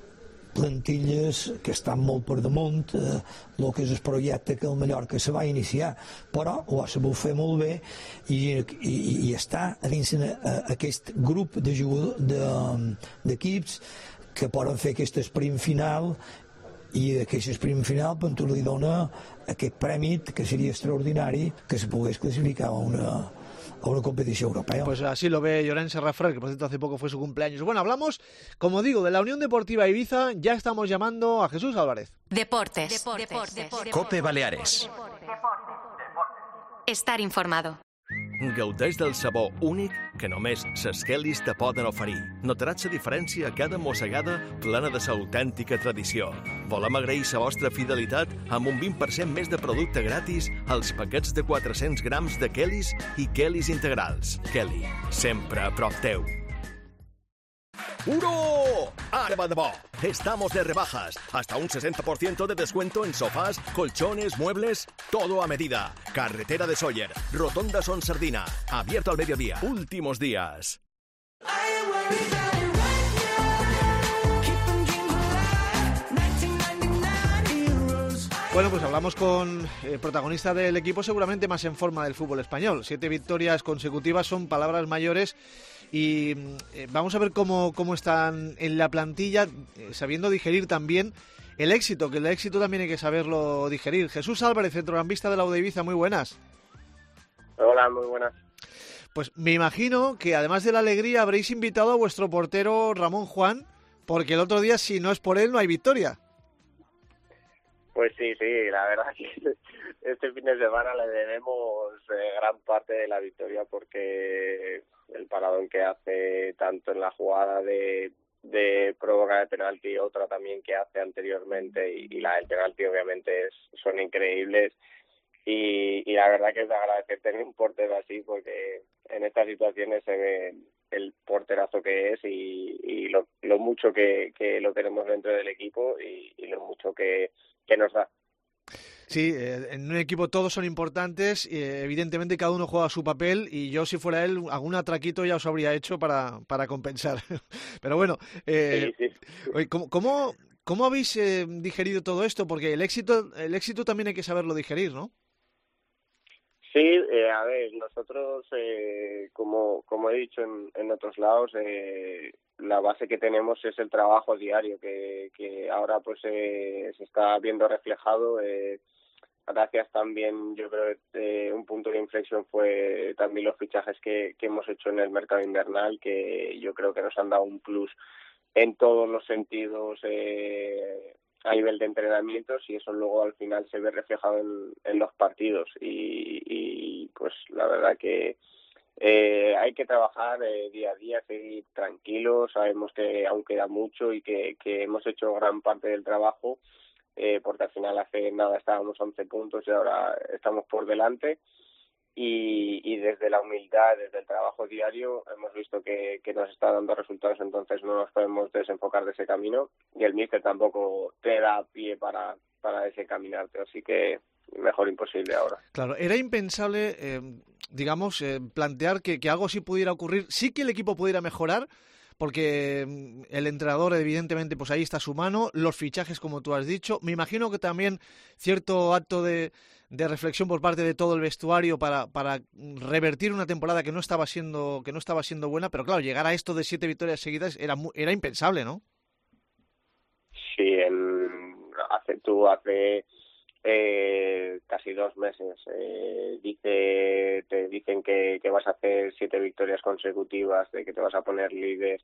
Speaker 14: plantilles que estan molt per damunt eh, el que és el projecte que el Mallorca se va iniciar, però ho ha sabut fer molt bé i, i, i està a dins eh, aquest grup de d'equips que poden fer aquest sprint final, i aquest sprint final pues, tu li dona aquest premi que seria extraordinari que se pogués classificar a una a una competición europea.
Speaker 3: Pues así lo ve Llorens Serra Ferrer, que por cierto hace poco fue su cumpleaños. Bueno, hablamos, como digo, de la Unión Deportiva Ibiza. Ya estamos llamando a Jesús Álvarez.
Speaker 8: Deportes. Deportes. Deportes. Deportes.
Speaker 1: Cope Baleares.
Speaker 8: Estar informado.
Speaker 11: Gaudeix del sabor únic que només ses Kellys te poden oferir. Notaràs la diferència a cada mossegada plena de sa autèntica tradició. Volem agrair la vostra fidelitat amb un vint per cent més de producte gratis als paquets de quatre-cents grams de Kellys i Kellys integrals. Kelly, sempre a prop teu. ¡Puro! ¡Armandbo! Estamos de rebajas. Hasta un sesenta por ciento de descuento en sofás, colchones, muebles, todo a medida. Carretera de Sóller, Rotonda Son Sardina. Abierto al mediodía. Últimos días.
Speaker 3: Bueno, pues hablamos con el protagonista del equipo seguramente más en forma del fútbol español. Siete victorias consecutivas son palabras mayores y eh, vamos a ver cómo, cómo están en la plantilla, eh, sabiendo digerir también el éxito, que el éxito también hay que saberlo digerir. Jesús Álvarez, centrocampista de la U de Ibiza, muy buenas.
Speaker 15: Hola, muy buenas.
Speaker 3: Pues me imagino que además de la alegría habréis invitado a vuestro portero Ramón Juan, porque el otro día si no es por él no hay victoria.
Speaker 15: Pues sí, sí, la verdad que este fin de semana le debemos eh, gran parte de la victoria porque el paradón que hace tanto en la jugada de, de prórroga de penalti, otra también que hace anteriormente y, y la del penalti obviamente es, son increíbles y, y la verdad que es de agradecer tener un portero así porque en estas situaciones se ve el porterazo que es y, y lo, lo mucho que, que lo tenemos dentro del equipo y, y lo mucho que que nos da.
Speaker 3: Sí, eh, en un equipo todos son importantes, eh, evidentemente cada uno juega su papel y yo si fuera él algún atraquito ya os habría hecho para, para compensar. Pero bueno, eh, sí, sí. ¿cómo, cómo, cómo habéis eh, digerido todo esto? Porque el éxito, el éxito también hay que saberlo digerir, ¿no?
Speaker 15: Sí, eh, a ver, nosotros, eh, como como he dicho en, en otros lados, eh, la base que tenemos es el trabajo diario, que, que ahora pues eh, se está viendo reflejado. Eh, gracias también, yo creo que eh, un punto de inflexión fue también los fichajes que, que hemos hecho en el mercado invernal, que yo creo que nos han dado un plus en todos los sentidos, eh, a nivel de entrenamientos y eso luego al final se ve reflejado en, en los partidos y, y pues la verdad que eh, hay que trabajar eh, día a día, seguir tranquilos, sabemos que aún queda mucho y que, que hemos hecho gran parte del trabajo eh, porque al final hace nada estábamos a once puntos y ahora estamos por delante y, y desde la humildad, desde el trabajo diario hemos visto que, que nos está dando resultados, entonces no nos podemos desenfocar de ese camino y el míster tampoco te da pie para, para desencaminarte, así que mejor imposible ahora.
Speaker 3: Claro, era impensable, eh, digamos, eh, plantear que, que algo así pudiera ocurrir, sí que el equipo pudiera mejorar, porque el entrenador evidentemente pues ahí está su mano, los fichajes como tú has dicho, me imagino que también cierto acto de, de reflexión por parte de todo el vestuario para, para revertir una temporada que no estaba siendo que no estaba siendo buena, pero claro, llegar a esto de siete victorias seguidas era era impensable, ¿no?
Speaker 15: Sí, en, hace tú hace eh, casi dos meses eh, dice te dicen que, que vas a hacer siete victorias consecutivas, de que te vas a poner líder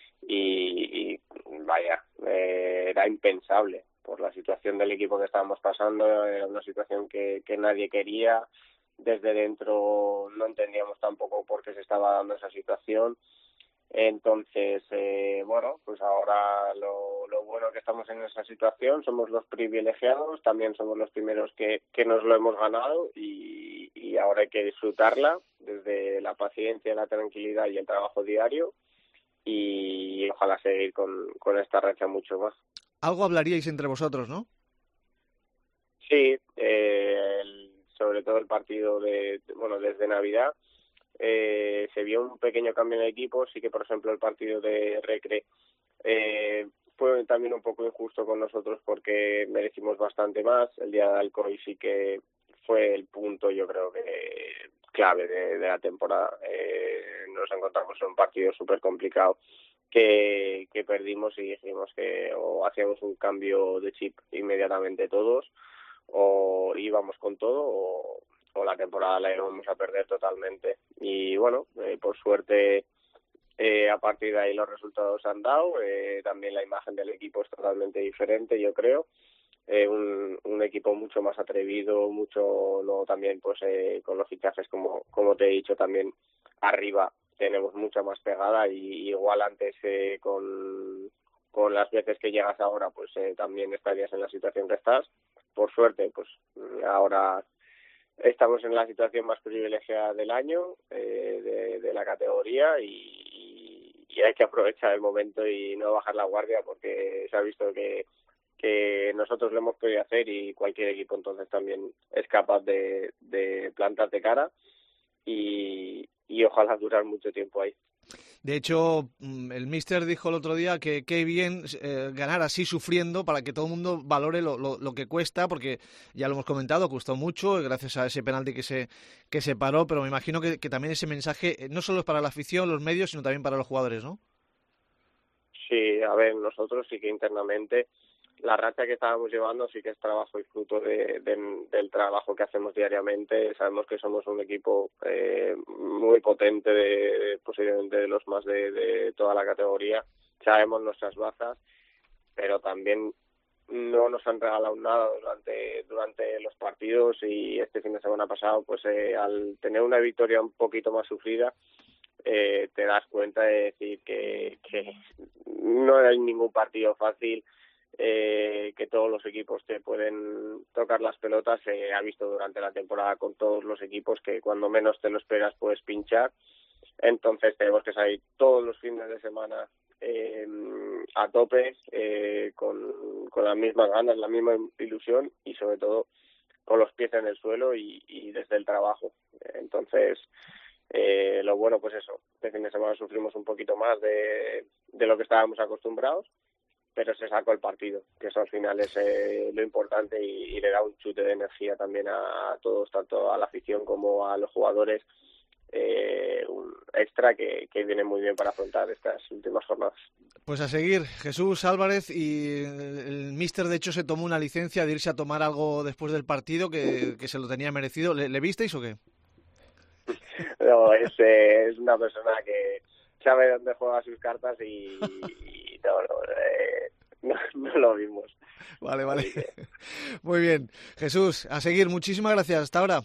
Speaker 15: y, y vaya, eh, era impensable por la situación del equipo que estábamos pasando, era una situación que, que nadie quería, desde dentro no entendíamos tampoco por qué se estaba dando esa situación. Entonces, eh, bueno, pues ahora lo, lo bueno que estamos en esa situación, somos los privilegiados, también somos los primeros que, que nos lo hemos ganado y, y ahora hay que disfrutarla desde la paciencia, la tranquilidad y el trabajo diario y ojalá seguir con, con esta racha mucho más.
Speaker 3: Algo hablaríais entre vosotros, ¿no?
Speaker 15: Sí, eh, el, sobre todo el partido de, bueno, desde Navidad. Eh, se vio un pequeño cambio en el equipo, sí que por ejemplo el partido de Recre eh, fue también un poco injusto con nosotros porque merecimos bastante más, el día de Alcoy sí que fue el punto yo creo que clave de, de la temporada, eh, nos encontramos en un partido súper complicado que, que perdimos y dijimos que o hacíamos un cambio de chip inmediatamente todos o íbamos con todo o o la temporada la íbamos a perder totalmente. Y bueno, eh, por suerte eh, a partir de ahí los resultados han dado, eh, también la imagen del equipo es totalmente diferente, yo creo, eh, un, un equipo mucho más atrevido, mucho no también pues eh, con los fichajes como, como te he dicho también arriba tenemos mucha más pegada y igual antes eh, con, con las veces que llegas ahora pues eh, también estarías en la situación que estás. Por suerte pues ahora estamos en la situación más privilegiada del año, eh, de, de la categoría y, y, y hay que aprovechar el momento y no bajar la guardia, porque se ha visto que que nosotros lo hemos podido hacer y cualquier equipo entonces también es capaz de, de plantarte cara y, y ojalá durar mucho tiempo ahí.
Speaker 3: De hecho, el míster dijo el otro día que qué bien eh, ganar así sufriendo para que todo el mundo valore lo, lo, lo que cuesta, porque ya lo hemos comentado, costó mucho gracias a ese penalti que se que se paró, pero me imagino que, que también ese mensaje no solo es para la afición, los medios, sino también para los jugadores, ¿no?
Speaker 15: Sí, a ver, nosotros sí que internamente la racha que estábamos llevando sí que es trabajo y fruto de, de, del trabajo que hacemos diariamente. Sabemos que somos un equipo eh, muy potente, de, de posiblemente de los más de, de toda la categoría. Sabemos nuestras bazas, pero también no nos han regalado nada durante durante los partidos, y este fin de semana pasado, pues eh, al tener una victoria un poquito más sufrida, eh, te das cuenta de decir que, que no hay ningún partido fácil. Eh, que todos los equipos te pueden tocar las pelotas. Se eh, ha visto durante la temporada con todos los equipos que cuando menos te lo esperas puedes pinchar. Entonces tenemos que salir todos los fines de semana eh, a tope, eh, con, con las mismas ganas, la misma ilusión y sobre todo con los pies en el suelo y, y desde el trabajo. Entonces eh, lo bueno, pues eso, este fin de semana sufrimos un poquito más de, de lo que estábamos acostumbrados, pero se sacó el partido, que eso al final es eh, lo importante y, y le da un chute de energía también a, a todos, tanto a la afición como a los jugadores, eh, un extra que, que viene muy bien para afrontar estas últimas jornadas.
Speaker 3: Pues a seguir, Jesús Álvarez, y el, el míster de hecho se tomó una licencia de irse a tomar algo después del partido que, que se lo tenía merecido. ¿Le, le visteis o qué?
Speaker 15: No, es, eh, es una persona que sabe dónde juega sus cartas y, y no, no, eh, no, no lo vimos.
Speaker 3: Vale, vale. Muy bien. Jesús, a seguir. Muchísimas gracias. Hasta ahora.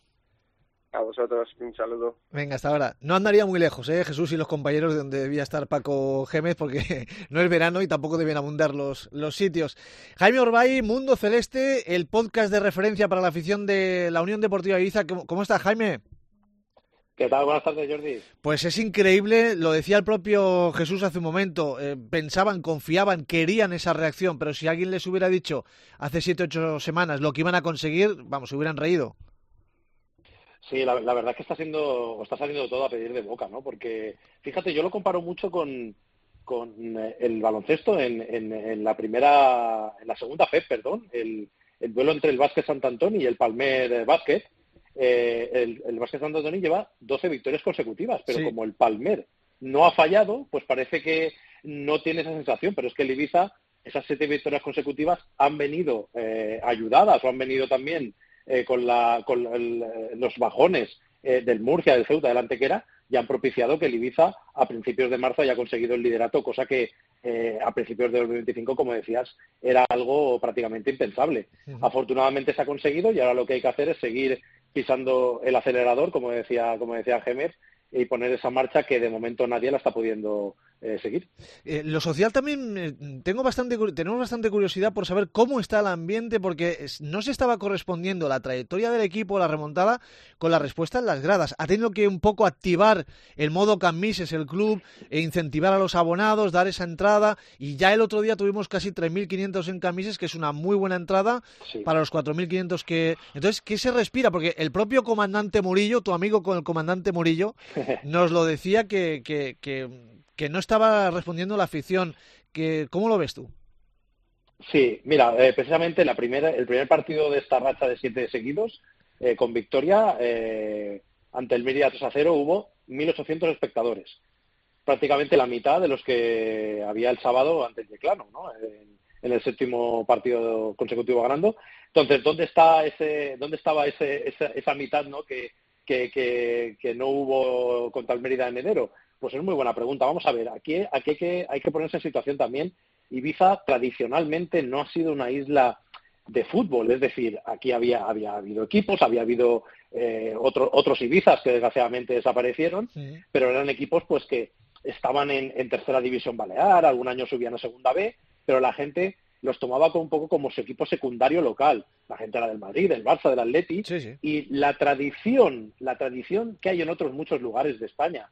Speaker 15: A vosotros, un saludo.
Speaker 3: Venga, hasta ahora. No andaría muy lejos, ¿eh? Jesús y los compañeros de donde debía estar Paco Gémez, porque no es verano y tampoco deben abundar los, los sitios. Jaime Orbay, Mundo Celeste, el podcast de referencia para la afición de la Unión Deportiva Ibiza. ¿Cómo, cómo estás, Jaime?
Speaker 16: ¿Qué tal? Buenas tardes, Jordi.
Speaker 3: Pues es increíble, lo decía el propio Jesús hace un momento, eh, pensaban, confiaban, querían esa reacción, pero si alguien les hubiera dicho hace siete, ocho semanas lo que iban a conseguir, vamos, se hubieran reído.
Speaker 16: Sí, la, la verdad es que está siendo, está saliendo todo a pedir de boca, ¿no? Porque, fíjate, yo lo comparo mucho con, con el baloncesto en, en, en la primera, en la segunda F E P, perdón, el, el duelo entre el Básquet Sant Antoni y el Palmer Básquet. Eh, el, el Básquet Sant Antoni lleva doce victorias consecutivas, pero sí, como el Palmer no ha fallado, pues parece que no tiene esa sensación, pero es que el Ibiza, esas siete victorias consecutivas han venido eh, ayudadas o han venido también eh, con, la, con el, los bajones eh, del Murcia, del Ceuta, del Antequera, y han propiciado que el Ibiza a principios de marzo haya conseguido el liderato, cosa que eh, a principios de dos mil veinticinco, como decías, era algo prácticamente impensable. Uh-huh. Afortunadamente se ha conseguido y ahora lo que hay que hacer es seguir pisando el acelerador, como decía como decía Gémez, y poner esa marcha que de momento nadie la está pudiendo eh, seguir.
Speaker 3: Eh, lo social también, eh, tengo bastante tenemos bastante curiosidad por saber cómo está el ambiente, porque no se estaba correspondiendo la trayectoria del equipo, la remontada, con la respuesta en las gradas. Ha tenido que un poco activar el modo Cammises, el club, e incentivar a los abonados, dar esa entrada, y ya el otro día tuvimos casi tres mil quinientos en Cammises, que es una muy buena entrada, sí, para los cuatro mil quinientos que... Entonces, ¿qué se respira? Porque el propio comandante Murillo, tu amigo con el comandante Murillo, nos lo decía que, que, que, que no estaba respondiendo la afición. Que, ¿cómo lo ves tú?
Speaker 16: Sí, mira, eh, precisamente la primera, el primer partido de esta racha de siete seguidos, eh, con victoria, eh, ante el Mérida tres a cero, hubo mil ochocientos espectadores. Prácticamente la mitad de los que había el sábado ante el Yeclano, ¿no? En, en el séptimo partido consecutivo ganando. Entonces, ¿dónde está ese, dónde estaba ese, esa, esa mitad, ¿no? que Que, que, que no hubo contra el Mérida en enero? Pues es muy buena pregunta. Vamos a ver, aquí, aquí hay, que, hay que ponerse en situación también. Ibiza tradicionalmente no ha sido una isla de fútbol, es decir, aquí había, había habido equipos, había habido eh, otro, otros Ibizas que desgraciadamente desaparecieron, sí, pero eran equipos pues que estaban en, en tercera división balear, algún año subían a segunda B, pero la gente los tomaba como un poco como su equipo secundario local. La gente era del Madrid, del Barça, del Atleti, sí, sí. Y la tradición, la tradición que hay en otros muchos lugares de España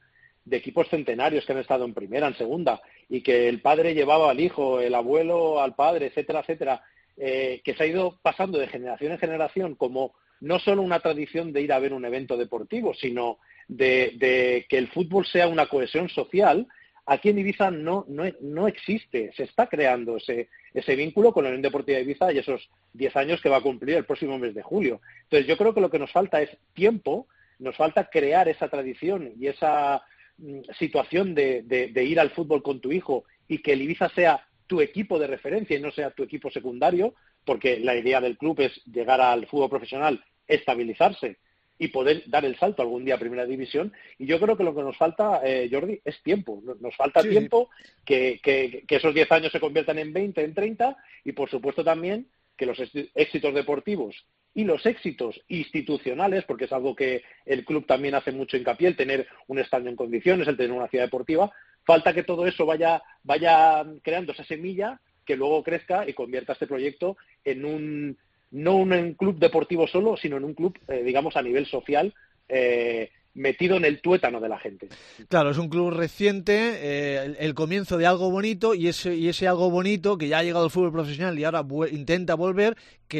Speaker 16: de equipos centenarios que han estado en primera, en segunda, y que el padre llevaba al hijo, el abuelo al padre, etcétera, etcétera, eh, que se ha ido pasando de generación en generación como no solo una tradición de ir a ver un evento deportivo, sino de, de que el fútbol sea una cohesión social. Aquí en Ibiza no, no, no existe, se está creando ese, ese vínculo con la Unión Deportiva de Ibiza y esos diez años que va a cumplir el próximo mes de julio. Entonces yo creo que lo que nos falta es tiempo, nos falta crear esa tradición y esa mm, situación de, de, de ir al fútbol con tu hijo y que el Ibiza sea tu equipo de referencia y no sea tu equipo secundario, porque la idea del club es llegar al fútbol profesional, estabilizarse y poder dar el salto algún día a Primera División. Y yo creo que lo que nos falta, eh, Jordi, es tiempo. Nos falta sí, tiempo, sí. Que, que, que esos diez años se conviertan en veinte, en treinta, y por supuesto también que los éxitos deportivos y los éxitos institucionales, porque es algo que el club también hace mucho hincapié, el tener un estadio en condiciones, el tener una ciudad deportiva, falta que todo eso vaya, vaya creando esa semilla que luego crezca y convierta este proyecto en un no un club deportivo solo, sino en un club, eh, digamos, a nivel social, eh, metido en el tuétano de la gente.
Speaker 3: Claro, es un club reciente, eh, el, el comienzo de algo bonito, y ese, y ese algo bonito que ya ha llegado al fútbol profesional y ahora vu- intenta volver,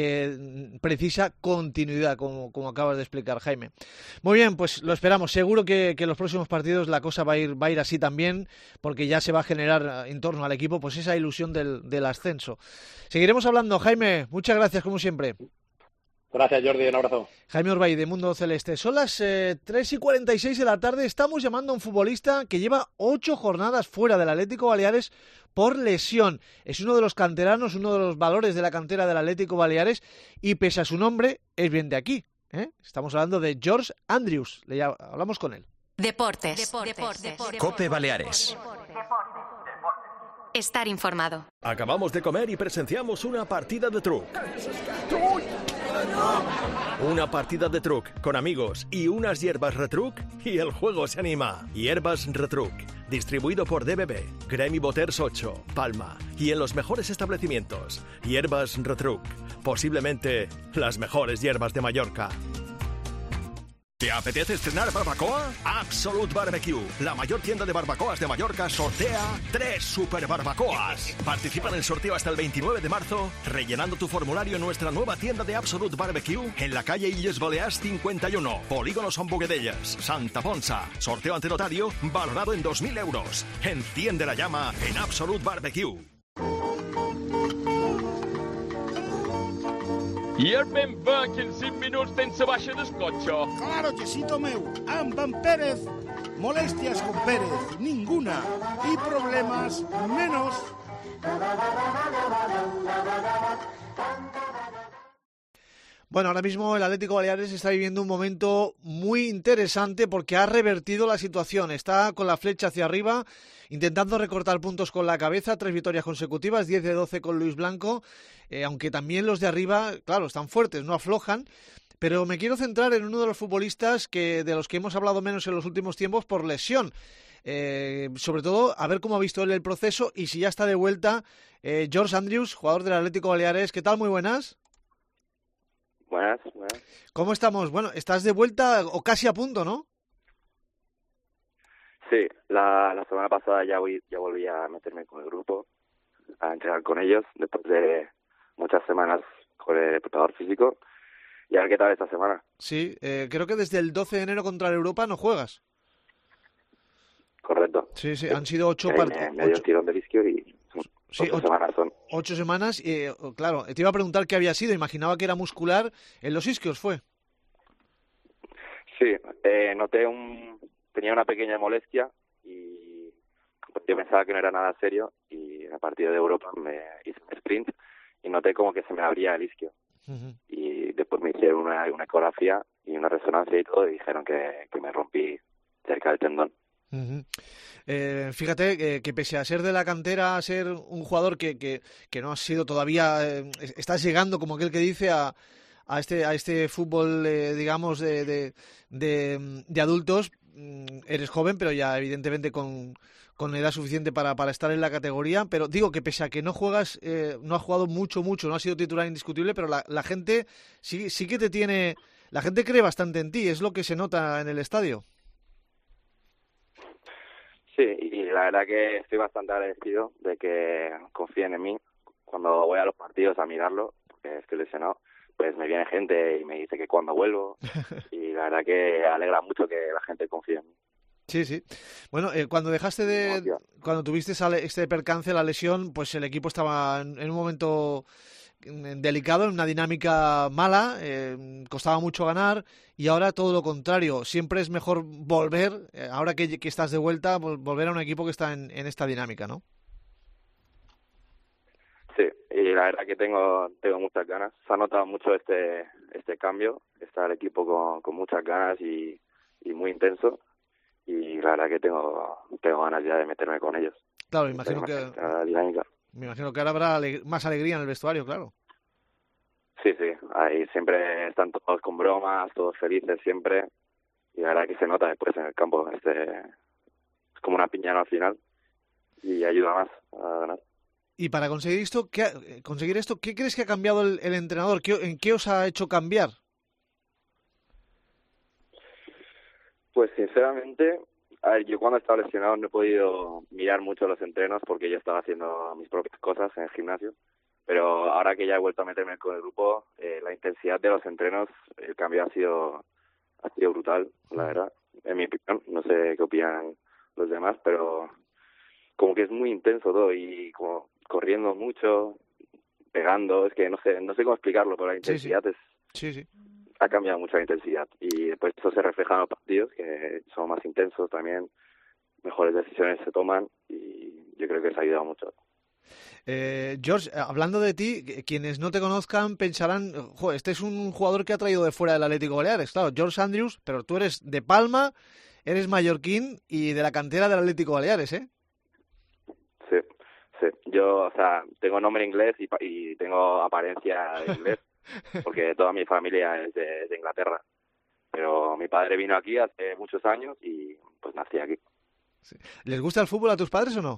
Speaker 3: que precisa continuidad, como, como acabas de explicar, Jaime. Muy bien, pues lo esperamos. Seguro que, que en los próximos partidos la cosa va a ir, va a ir así también, porque ya se va a generar en torno al equipo pues esa ilusión del, del ascenso. Seguiremos hablando, Jaime. Muchas gracias, como siempre.
Speaker 16: Gracias, Jordi, un abrazo.
Speaker 3: Jaime Orbay, de Mundo Celeste. Son las eh, tres y cuarenta y seis de la tarde. Estamos llamando a un futbolista que lleva ocho jornadas fuera del Atlético Baleares por lesión. Es uno de los canteranos, uno de los valores de la cantera del Atlético Baleares, y pese a su nombre, es bien de aquí, ¿eh? Estamos hablando de George Andrews. Le ya, hablamos con él.
Speaker 8: Deportes. Deportes. Deportes. Deportes.
Speaker 1: Cope Baleares.
Speaker 8: Estar informado.
Speaker 11: Acabamos de comer y presenciamos una partida de truc. Una partida de truc con amigos y unas hierbas Retruc y el juego se anima. Hierbas Retruc, distribuido por D B B, Gremi Boters ocho, Palma y en los mejores establecimientos. Hierbas Retruc, posiblemente las mejores hierbas de Mallorca. ¿Te apetece estrenar barbacoa? Absolute Barbecue, la mayor tienda de barbacoas de Mallorca, sortea tres super barbacoas. Participa en el sorteo hasta el veintinueve de marzo, rellenando tu formulario en nuestra nueva tienda de Absolute Barbecue en la calle Illes Balears cincuenta y uno, Polígono Son Boguedellas, Santa Ponsa. Sorteo ante notario valorado en dos mil euros. Enciende la llama en Absolute Barbecue.
Speaker 17: I el ben bé que en cinc minuts tens la baixa del cotxe.
Speaker 18: Claro que sí, Tomeu. Amb en Pérez, molestias con Pérez, ninguna. Y problemas, menos.
Speaker 3: Bueno, ahora mismo el Atlético Baleares está viviendo un momento muy interesante porque ha revertido la situación. Está con la flecha hacia arriba, intentando recortar puntos con la cabeza, tres victorias consecutivas, diez de doce con Luis Blanco, eh, aunque también los de arriba, claro, están fuertes, no aflojan. Pero me quiero centrar en uno de los futbolistas que de los que hemos hablado menos en los últimos tiempos por lesión. Eh, sobre todo, a ver cómo ha visto él el proceso y si ya está de vuelta. Eh, George Andrews, jugador del Atlético Baleares. ¿Qué tal? Muy buenas.
Speaker 19: Buenas, buenas.
Speaker 3: ¿Cómo estamos? Bueno, estás de vuelta o casi a punto, ¿no?
Speaker 19: Sí, la, la semana pasada ya, voy, ya volví a meterme con el grupo, a entrenar con ellos, después de muchas semanas con el preparador físico. ¿Y a ver qué tal esta semana?
Speaker 3: Sí, eh, creo que desde el doce de enero contra el Europa no juegas.
Speaker 19: Correcto.
Speaker 3: Sí, sí, han sido ocho
Speaker 19: partidos. Me, me dio un tirón del isquio y...
Speaker 3: Sí, ocho, ocho semanas son. Ocho semanas, y eh, claro, te iba a preguntar qué había sido, imaginaba que era muscular, en los isquios fue.
Speaker 19: Sí, eh, noté un, tenía una pequeña molestia y yo pensaba que no era nada serio y a partir de Europa me hice un sprint y noté como que se me abría el isquio. Uh-huh. Y después me hicieron una, una ecografía y una resonancia y todo y dijeron que, que me rompí cerca del tendón.
Speaker 3: Uh-huh. Eh, fíjate que, que pese a ser de la cantera, a ser un jugador que, que, que no ha sido todavía, eh, estás llegando como aquel que dice a, a este a este fútbol, eh, digamos, de, de, de, de adultos. Eres joven, pero ya evidentemente con, con edad suficiente para, para estar en la categoría. Pero digo que pese a que no juegas, eh, no has jugado mucho, mucho, no has sido titular indiscutible, pero la, la gente sí, sí que te tiene, la gente cree bastante en ti, es lo que se nota en el estadio.
Speaker 19: Sí, y la verdad que estoy bastante agradecido de que confíen en mí. Cuando voy a los partidos a mirarlo, porque estoy lesionado, pues me viene gente y me dice que cuando vuelvo. Y la verdad que alegra mucho que la gente confíe en mí.
Speaker 3: Sí, sí. Bueno, eh, cuando dejaste de... Cuando tuviste esa, este percance, la lesión, pues el equipo estaba en, en un momento delicado, en una dinámica mala, eh, costaba mucho ganar, y ahora todo lo contrario. Siempre es mejor volver, eh, ahora que, que estás de vuelta, vol volver a un equipo que está en, en esta dinámica, ¿no?
Speaker 19: Sí, y la verdad que tengo tengo muchas ganas. Se ha notado mucho este este cambio. Está el equipo con, con muchas ganas y, y muy intenso. Y la verdad que tengo tengo ganas ya de meterme con ellos.
Speaker 3: Claro, imagino que...
Speaker 19: dinámica.
Speaker 3: Me imagino que ahora habrá aleg más alegría en el vestuario, claro.
Speaker 19: Sí, sí, ahí siempre están todos con bromas, todos felices siempre, y la verdad que se nota después en el campo, este es como una piñana al final, y ayuda más a ganar.
Speaker 3: Y para conseguir esto, ¿qué, ha, conseguir esto, ¿qué crees que ha cambiado el, el entrenador? ¿Qué, ¿En qué os ha hecho cambiar?
Speaker 19: Pues sinceramente, a ver, yo cuando estaba lesionado no he podido mirar mucho los entrenos porque yo estaba haciendo mis propias cosas en el gimnasio, pero ahora que ya he vuelto a meterme con el grupo, eh, la intensidad de los entrenos, el cambio ha sido ha sido brutal, la verdad, en mi opinión. No sé qué opinan los demás, pero como que es muy intenso todo y como corriendo mucho, pegando, es que no sé no sé cómo explicarlo, pero la intensidad
Speaker 3: sí, sí.
Speaker 19: es
Speaker 3: sí, sí.
Speaker 19: ha cambiado mucho la intensidad y después eso se refleja en los partidos, que son más intensos también, mejores decisiones se toman y yo creo que eso ha ayudado mucho.
Speaker 3: Eh, George, hablando de ti, quienes no te conozcan pensarán, jo, este es un jugador que ha traído de fuera del Atlético Baleares, claro, George Andrews, pero tú eres de Palma, eres mallorquín y de la cantera del Atlético Baleares, ¿eh?
Speaker 19: Sí, sí. Yo, o sea, tengo nombre inglés y, y tengo apariencia de inglés. Porque toda mi familia es de, de Inglaterra, pero mi padre vino aquí hace muchos años y pues nací aquí.
Speaker 3: Sí. ¿Les gusta el fútbol a tus padres o no?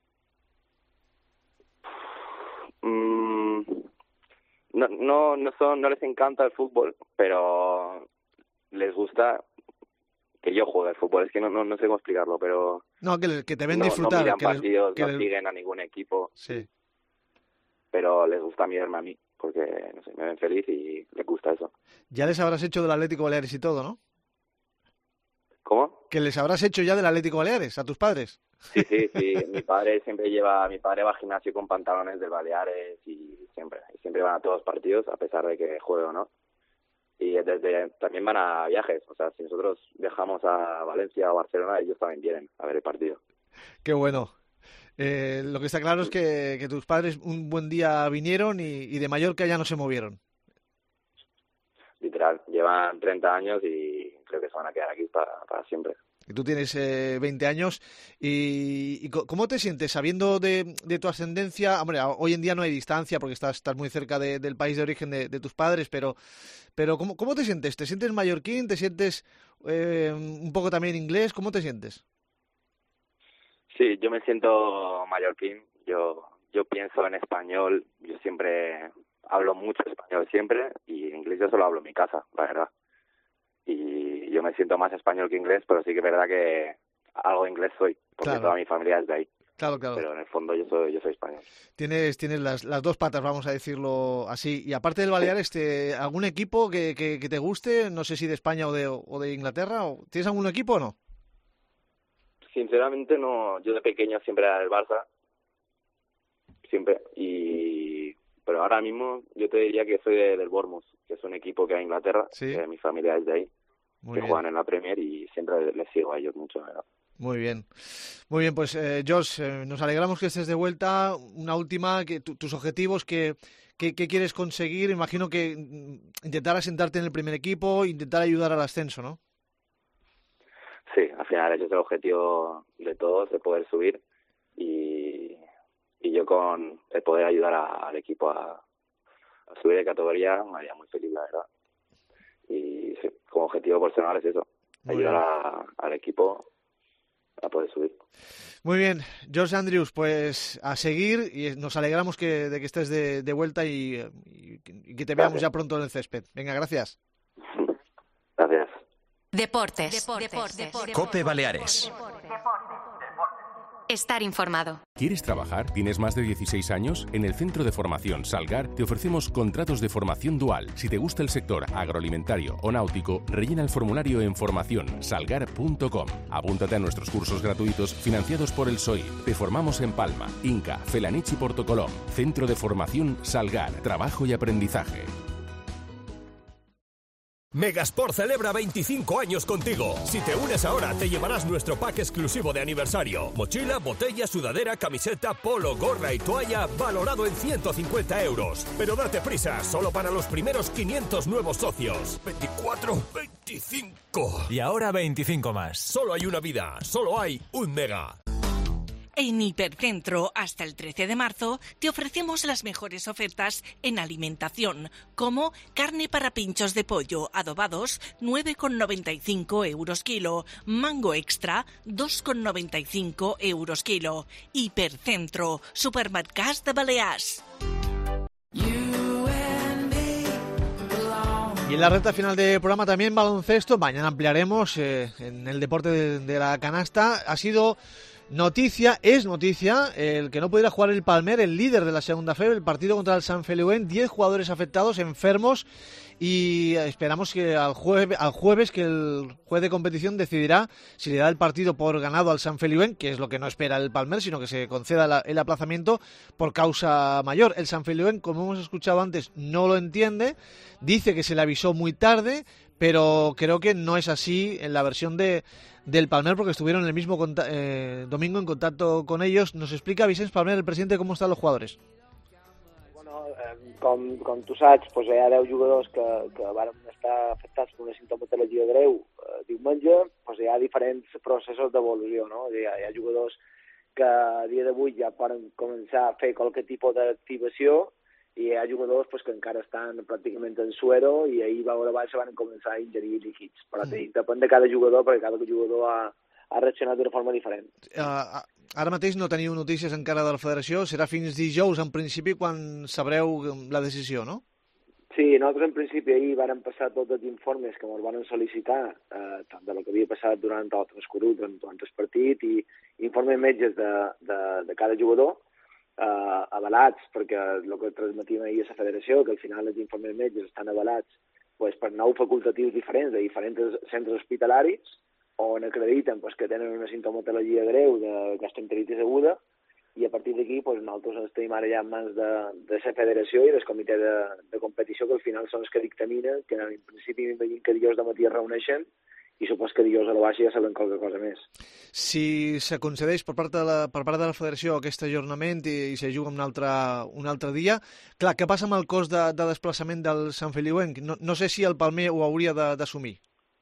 Speaker 19: Mm, no, no, no son, no les encanta el fútbol, pero les gusta que yo juegue al fútbol. Es que no, no, no sé cómo explicarlo, pero
Speaker 3: no, que, que te ven
Speaker 19: no,
Speaker 3: disfrutar.
Speaker 19: No miran
Speaker 3: que
Speaker 19: partidos,
Speaker 3: les, que
Speaker 19: no
Speaker 3: les...
Speaker 19: siguen a ningún equipo.
Speaker 3: Sí.
Speaker 19: Pero les gusta mirarme a mí, porque no sé, me ven feliz y les gusta eso.
Speaker 3: Ya les habrás hecho del Atlético Baleares y todo, ¿no?
Speaker 19: ¿Cómo?
Speaker 3: Que les habrás hecho ya del Atlético Baleares a tus padres.
Speaker 19: Sí, sí, sí. Mi padre siempre lleva, mi padre va al gimnasio con pantalones del Baleares y siempre, y siempre van a todos los partidos, a pesar de que juegue o no. Y desde también van a viajes, o sea, si nosotros viajamos a Valencia o Barcelona, ellos también vienen a ver el partido.
Speaker 3: Qué bueno. Eh, lo que está claro es que, que tus padres un buen día vinieron y, y de Mallorca ya no se movieron.
Speaker 19: Literal, llevan treinta años y creo que se van a quedar aquí para, para siempre.
Speaker 3: Y tú tienes eh, veinte años. Y, y ¿cómo te sientes sabiendo de, de tu ascendencia? Hombre, hoy en día no hay distancia porque estás, estás muy cerca de, del país de origen de, de tus padres, pero, pero ¿cómo, ¿cómo te sientes? ¿Te sientes mallorquín? ¿Te sientes eh, un poco también inglés? ¿Cómo te sientes?
Speaker 19: Sí, yo me siento mallorquín, yo yo pienso en español, yo siempre hablo mucho español siempre y en inglés yo solo hablo en mi casa, la verdad. Y yo me siento más español que inglés, pero sí que es verdad que algo de inglés soy, porque
Speaker 3: claro.
Speaker 19: Toda mi familia es de ahí.
Speaker 3: Claro, claro.
Speaker 19: Pero en el fondo yo soy yo soy español.
Speaker 3: Tienes tienes las, las dos patas, vamos a decirlo así. Y aparte del Baleares, te, ¿algún equipo que, que, que te guste? No sé si de España o de, o de Inglaterra. O, ¿tienes algún equipo o no?
Speaker 19: Sinceramente no, yo de pequeño siempre era del Barça, siempre, y pero ahora mismo yo te diría que soy de, del Bournemouth, que es un equipo que hay en Inglaterra,
Speaker 3: ¿sí?
Speaker 19: Que mi familia es de ahí,
Speaker 3: Muy
Speaker 19: que
Speaker 3: bien.
Speaker 19: juegan en la Premier y siempre les sigo a ellos mucho, ¿verdad?
Speaker 3: Muy bien, muy bien, pues eh, George, eh, nos alegramos que estés de vuelta. Una última, que tu, tus objetivos, que, que, que quieres conseguir, imagino que mm, intentar asentarte en el primer equipo, intentar ayudar al ascenso, ¿no?
Speaker 19: Sí, al final ese es el objetivo de todos, de poder subir y, y yo con el poder ayudar a, al equipo a, a subir de categoría me haría muy feliz, la verdad. Y sí, como objetivo personal es eso,
Speaker 3: Muy
Speaker 19: ayudar a, al equipo a poder subir.
Speaker 3: Muy bien, George Andrews, pues a seguir y nos alegramos que, de que estés de, de vuelta y, y, y que te veamos
Speaker 19: Gracias.
Speaker 3: ya pronto en el césped. Venga, gracias.
Speaker 19: Gracias.
Speaker 8: Deportes. Deportes. Deportes.
Speaker 1: Cope Baleares.
Speaker 8: Deportes. estar informado.
Speaker 10: ¿Quieres trabajar? ¿Tienes más de dieciséis años? En el Centro de Formación Salgar te ofrecemos contratos de formación dual. Si te gusta el sector agroalimentario o náutico, rellena el formulario en formación salgar punto com. Apúntate a nuestros cursos gratuitos financiados por el S O I. Te formamos en Palma, Inca, Felanich y Portocolom. Centro de Formación Salgar. Trabajo y aprendizaje.
Speaker 20: Megasport celebra veinticinco años contigo. Si te unes ahora, te llevarás nuestro pack exclusivo de aniversario. Mochila, botella, sudadera, camiseta, polo, gorra y toalla, valorado en ciento cincuenta euros. Pero date prisa, solo para los primeros quinientos nuevos socios. veinticuatro, veinticinco.
Speaker 21: Y ahora veinticinco más.
Speaker 20: Solo hay una vida, solo hay un Mega.
Speaker 9: En Hipercentro, hasta el trece de marzo, te ofrecemos las mejores ofertas en alimentación, como carne para pinchos de pollo adobados, nueve con noventa y cinco euros kilo, mango extra, dos con noventa y cinco euros kilo. Hipercentro, supermercats de Balears.
Speaker 3: Y en la recta final del programa también baloncesto. Mañana ampliaremos eh, en el deporte de, de la canasta. Ha sido noticia, es noticia, el que no pudiera jugar el Palmer, el líder de la segunda F E B, el partido contra el Sant Feliuenc. diez jugadores afectados, enfermos, y esperamos que al jueves, al jueves que el juez de competición decidirá si le da el partido por ganado al Sant Feliuenc, que es lo que no espera el Palmer, sino que se conceda la, el aplazamiento por causa mayor. El Sant Feliuenc, como hemos escuchado antes, no lo entiende, dice que se le avisó muy tarde, pero creo que no es así en la versión de del Palmer, porque estuvieron el mismo eh, domingo en contacto con ellos. Nos explica Vicenç Palmer, el presidente, cómo están los jugadores.
Speaker 22: Bueno, eh, com, com tu saps, pues hi ha deu jugadors que, que van estar afectats per una sintomatologia greu eh, diumenge. Pues hi ha diferents processos d'evolució, no? Hi ha, hi ha jugadors que a dia d'avui ja poden començar a fer qualque tipus d'activació, i hi ha jugadors pues, que encara estan pràcticament en suero, i ahir a hora baixa van començar a ingerir líquids. Però mm. depèn de cada jugador, perquè cada jugador ha, ha reaccionat d'una forma diferent.
Speaker 3: Uh, ara mateix no teniu notícies encara de la federació, serà fins dijous en principi quan sabreu la decisió, no?
Speaker 22: Sí, nosaltres en principi ahir vàrem passar tots els informes que ens van sol·licitar, eh, tant de lo que havia passat durant el transcorregut, durant, durant el partit, i informes metges de, de, de cada jugador, Uh, avalats, perquè el que transmetim ahir a la federació, que al final els informes metges estan avalats pues, per nou facultatius diferents de diferents centres hospitalaris, on acrediten pues, que tenen una sintomatologia greu de gastroenteritis aguda, i a partir d'aquí pues, nosaltres ens tenim ara ja en mans de, de la federació i del comitè de, de competició, que al final són els que dictaminen, que en principi m'imagino que dijous de matí es reuneixen, i supos que dijous a la baixa ja saben qualque cosa més.
Speaker 3: Si s'aconcedeix per part de la, per part de la federació aquest ajornament i, i se juga un altre, un altre dia, clar, què passa amb el cost de, de desplaçament del Sant Feliuenc? No, no sé si el Palmer ho hauria d'assumir.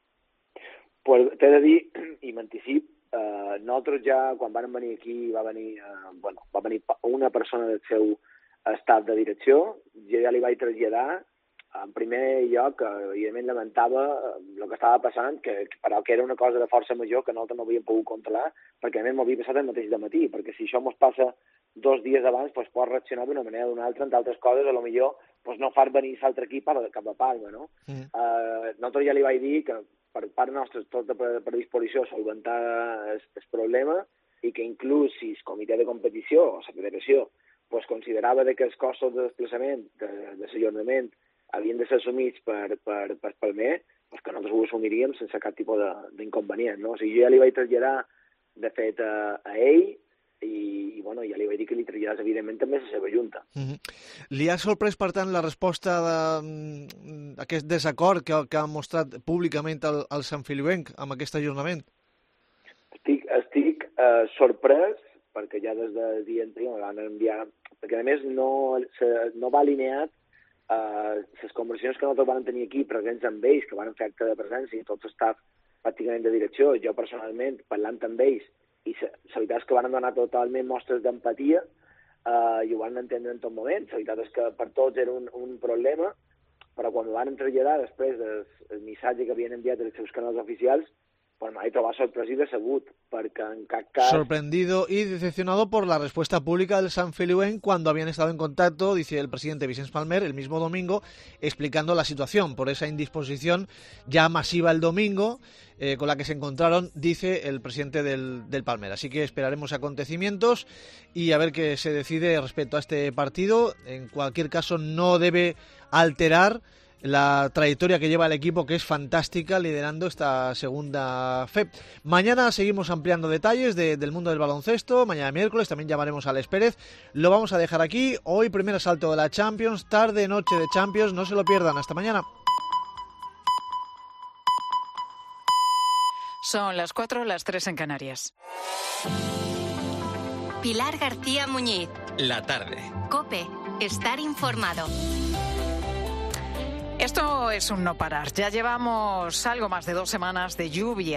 Speaker 22: Pues t'he de dir, i m'anticip, eh, nosaltres ja, quan vam venir aquí, va venir, eh, bueno, va venir una persona del seu estat de direcció, jo ja li vaig traslladar. En primer lloc, evidentment lamentava el que estava passant, que, però que era una cosa de força major que nosaltres no havíem pogut controlar, perquè a més m'havia passat el mateix de matí, perquè si això ens passa dos dies abans, doncs pots reaccionar d'una manera o d'una altra, entre altres coses, a lo millor doncs no far venir l'altre equip cap a Palma, no? Mm. Uh, nosaltres ja li vaig dir que per part nostra tot de predisposició a solventar el, el problema, i que inclús si el comitè de competició o la federació pues, considerava que els costos de desplaçament, de, de l'ajornament, havien de ser assumits per, per, per Palmer, doncs que nosaltres ho assumiríem sense cap tipus d'inconvenient, no? O sigui, jo ja li vaig traslladar, de fet, a, a ell, i, i bueno, ja li vaig dir que li traslladés, evidentment, també a la seva junta.
Speaker 3: Mm-hmm. Li ha sorprès, per tant, la resposta d'aquest de, desacord que, que ha mostrat públicament el, el Sant Feliuenc amb aquest ajornament?
Speaker 22: Estic, estic eh, sorprès, perquè ja des del dia anterior me van enviar, perquè a més no, se, no va alineat Uh, les conversacions que nosaltres vam tenir aquí presents amb ells, que van fer acte de presència, i tot l'estaf pràcticament de direcció, jo personalment parlant amb ells, i la veritat és que van donar totalment mostres d'empatia uh, i ho van entendre en tot moment. La veritat és que per tots era un, un problema, però quan ho van traslladar després del missatge que havien enviat als seus canals oficials, pues m'ha trobat sorprès i decebut, perquè en cap cas...
Speaker 3: Sorprendido y decepcionado por la respuesta pública del Sant Feliuenc cuando habían estado en contacto, dice el presidente Vicens Palmer, el mismo domingo, explicando la situación por esa indisposición ya masiva el domingo, eh, con la que se encontraron, dice el presidente del, del Palmer. Así que esperaremos acontecimientos y a ver qué se decide respecto a este partido. En cualquier caso, no debe alterar la trayectoria que lleva el equipo, que es fantástica, liderando esta segunda F E P. Mañana seguimos ampliando detalles de, del mundo del baloncesto. Mañana miércoles también llamaremos a Alex Pérez. Lo vamos a dejar aquí. Hoy primer asalto de la Champions, tarde, noche de Champions. No se lo pierdan. Hasta mañana.
Speaker 4: Son las cuatro, las tres en Canarias.
Speaker 8: Pilar García Muñiz.
Speaker 1: La tarde.
Speaker 8: COPE. Estar informado.
Speaker 4: Esto es un no parar. Ya llevamos algo más de dos semanas de lluvia.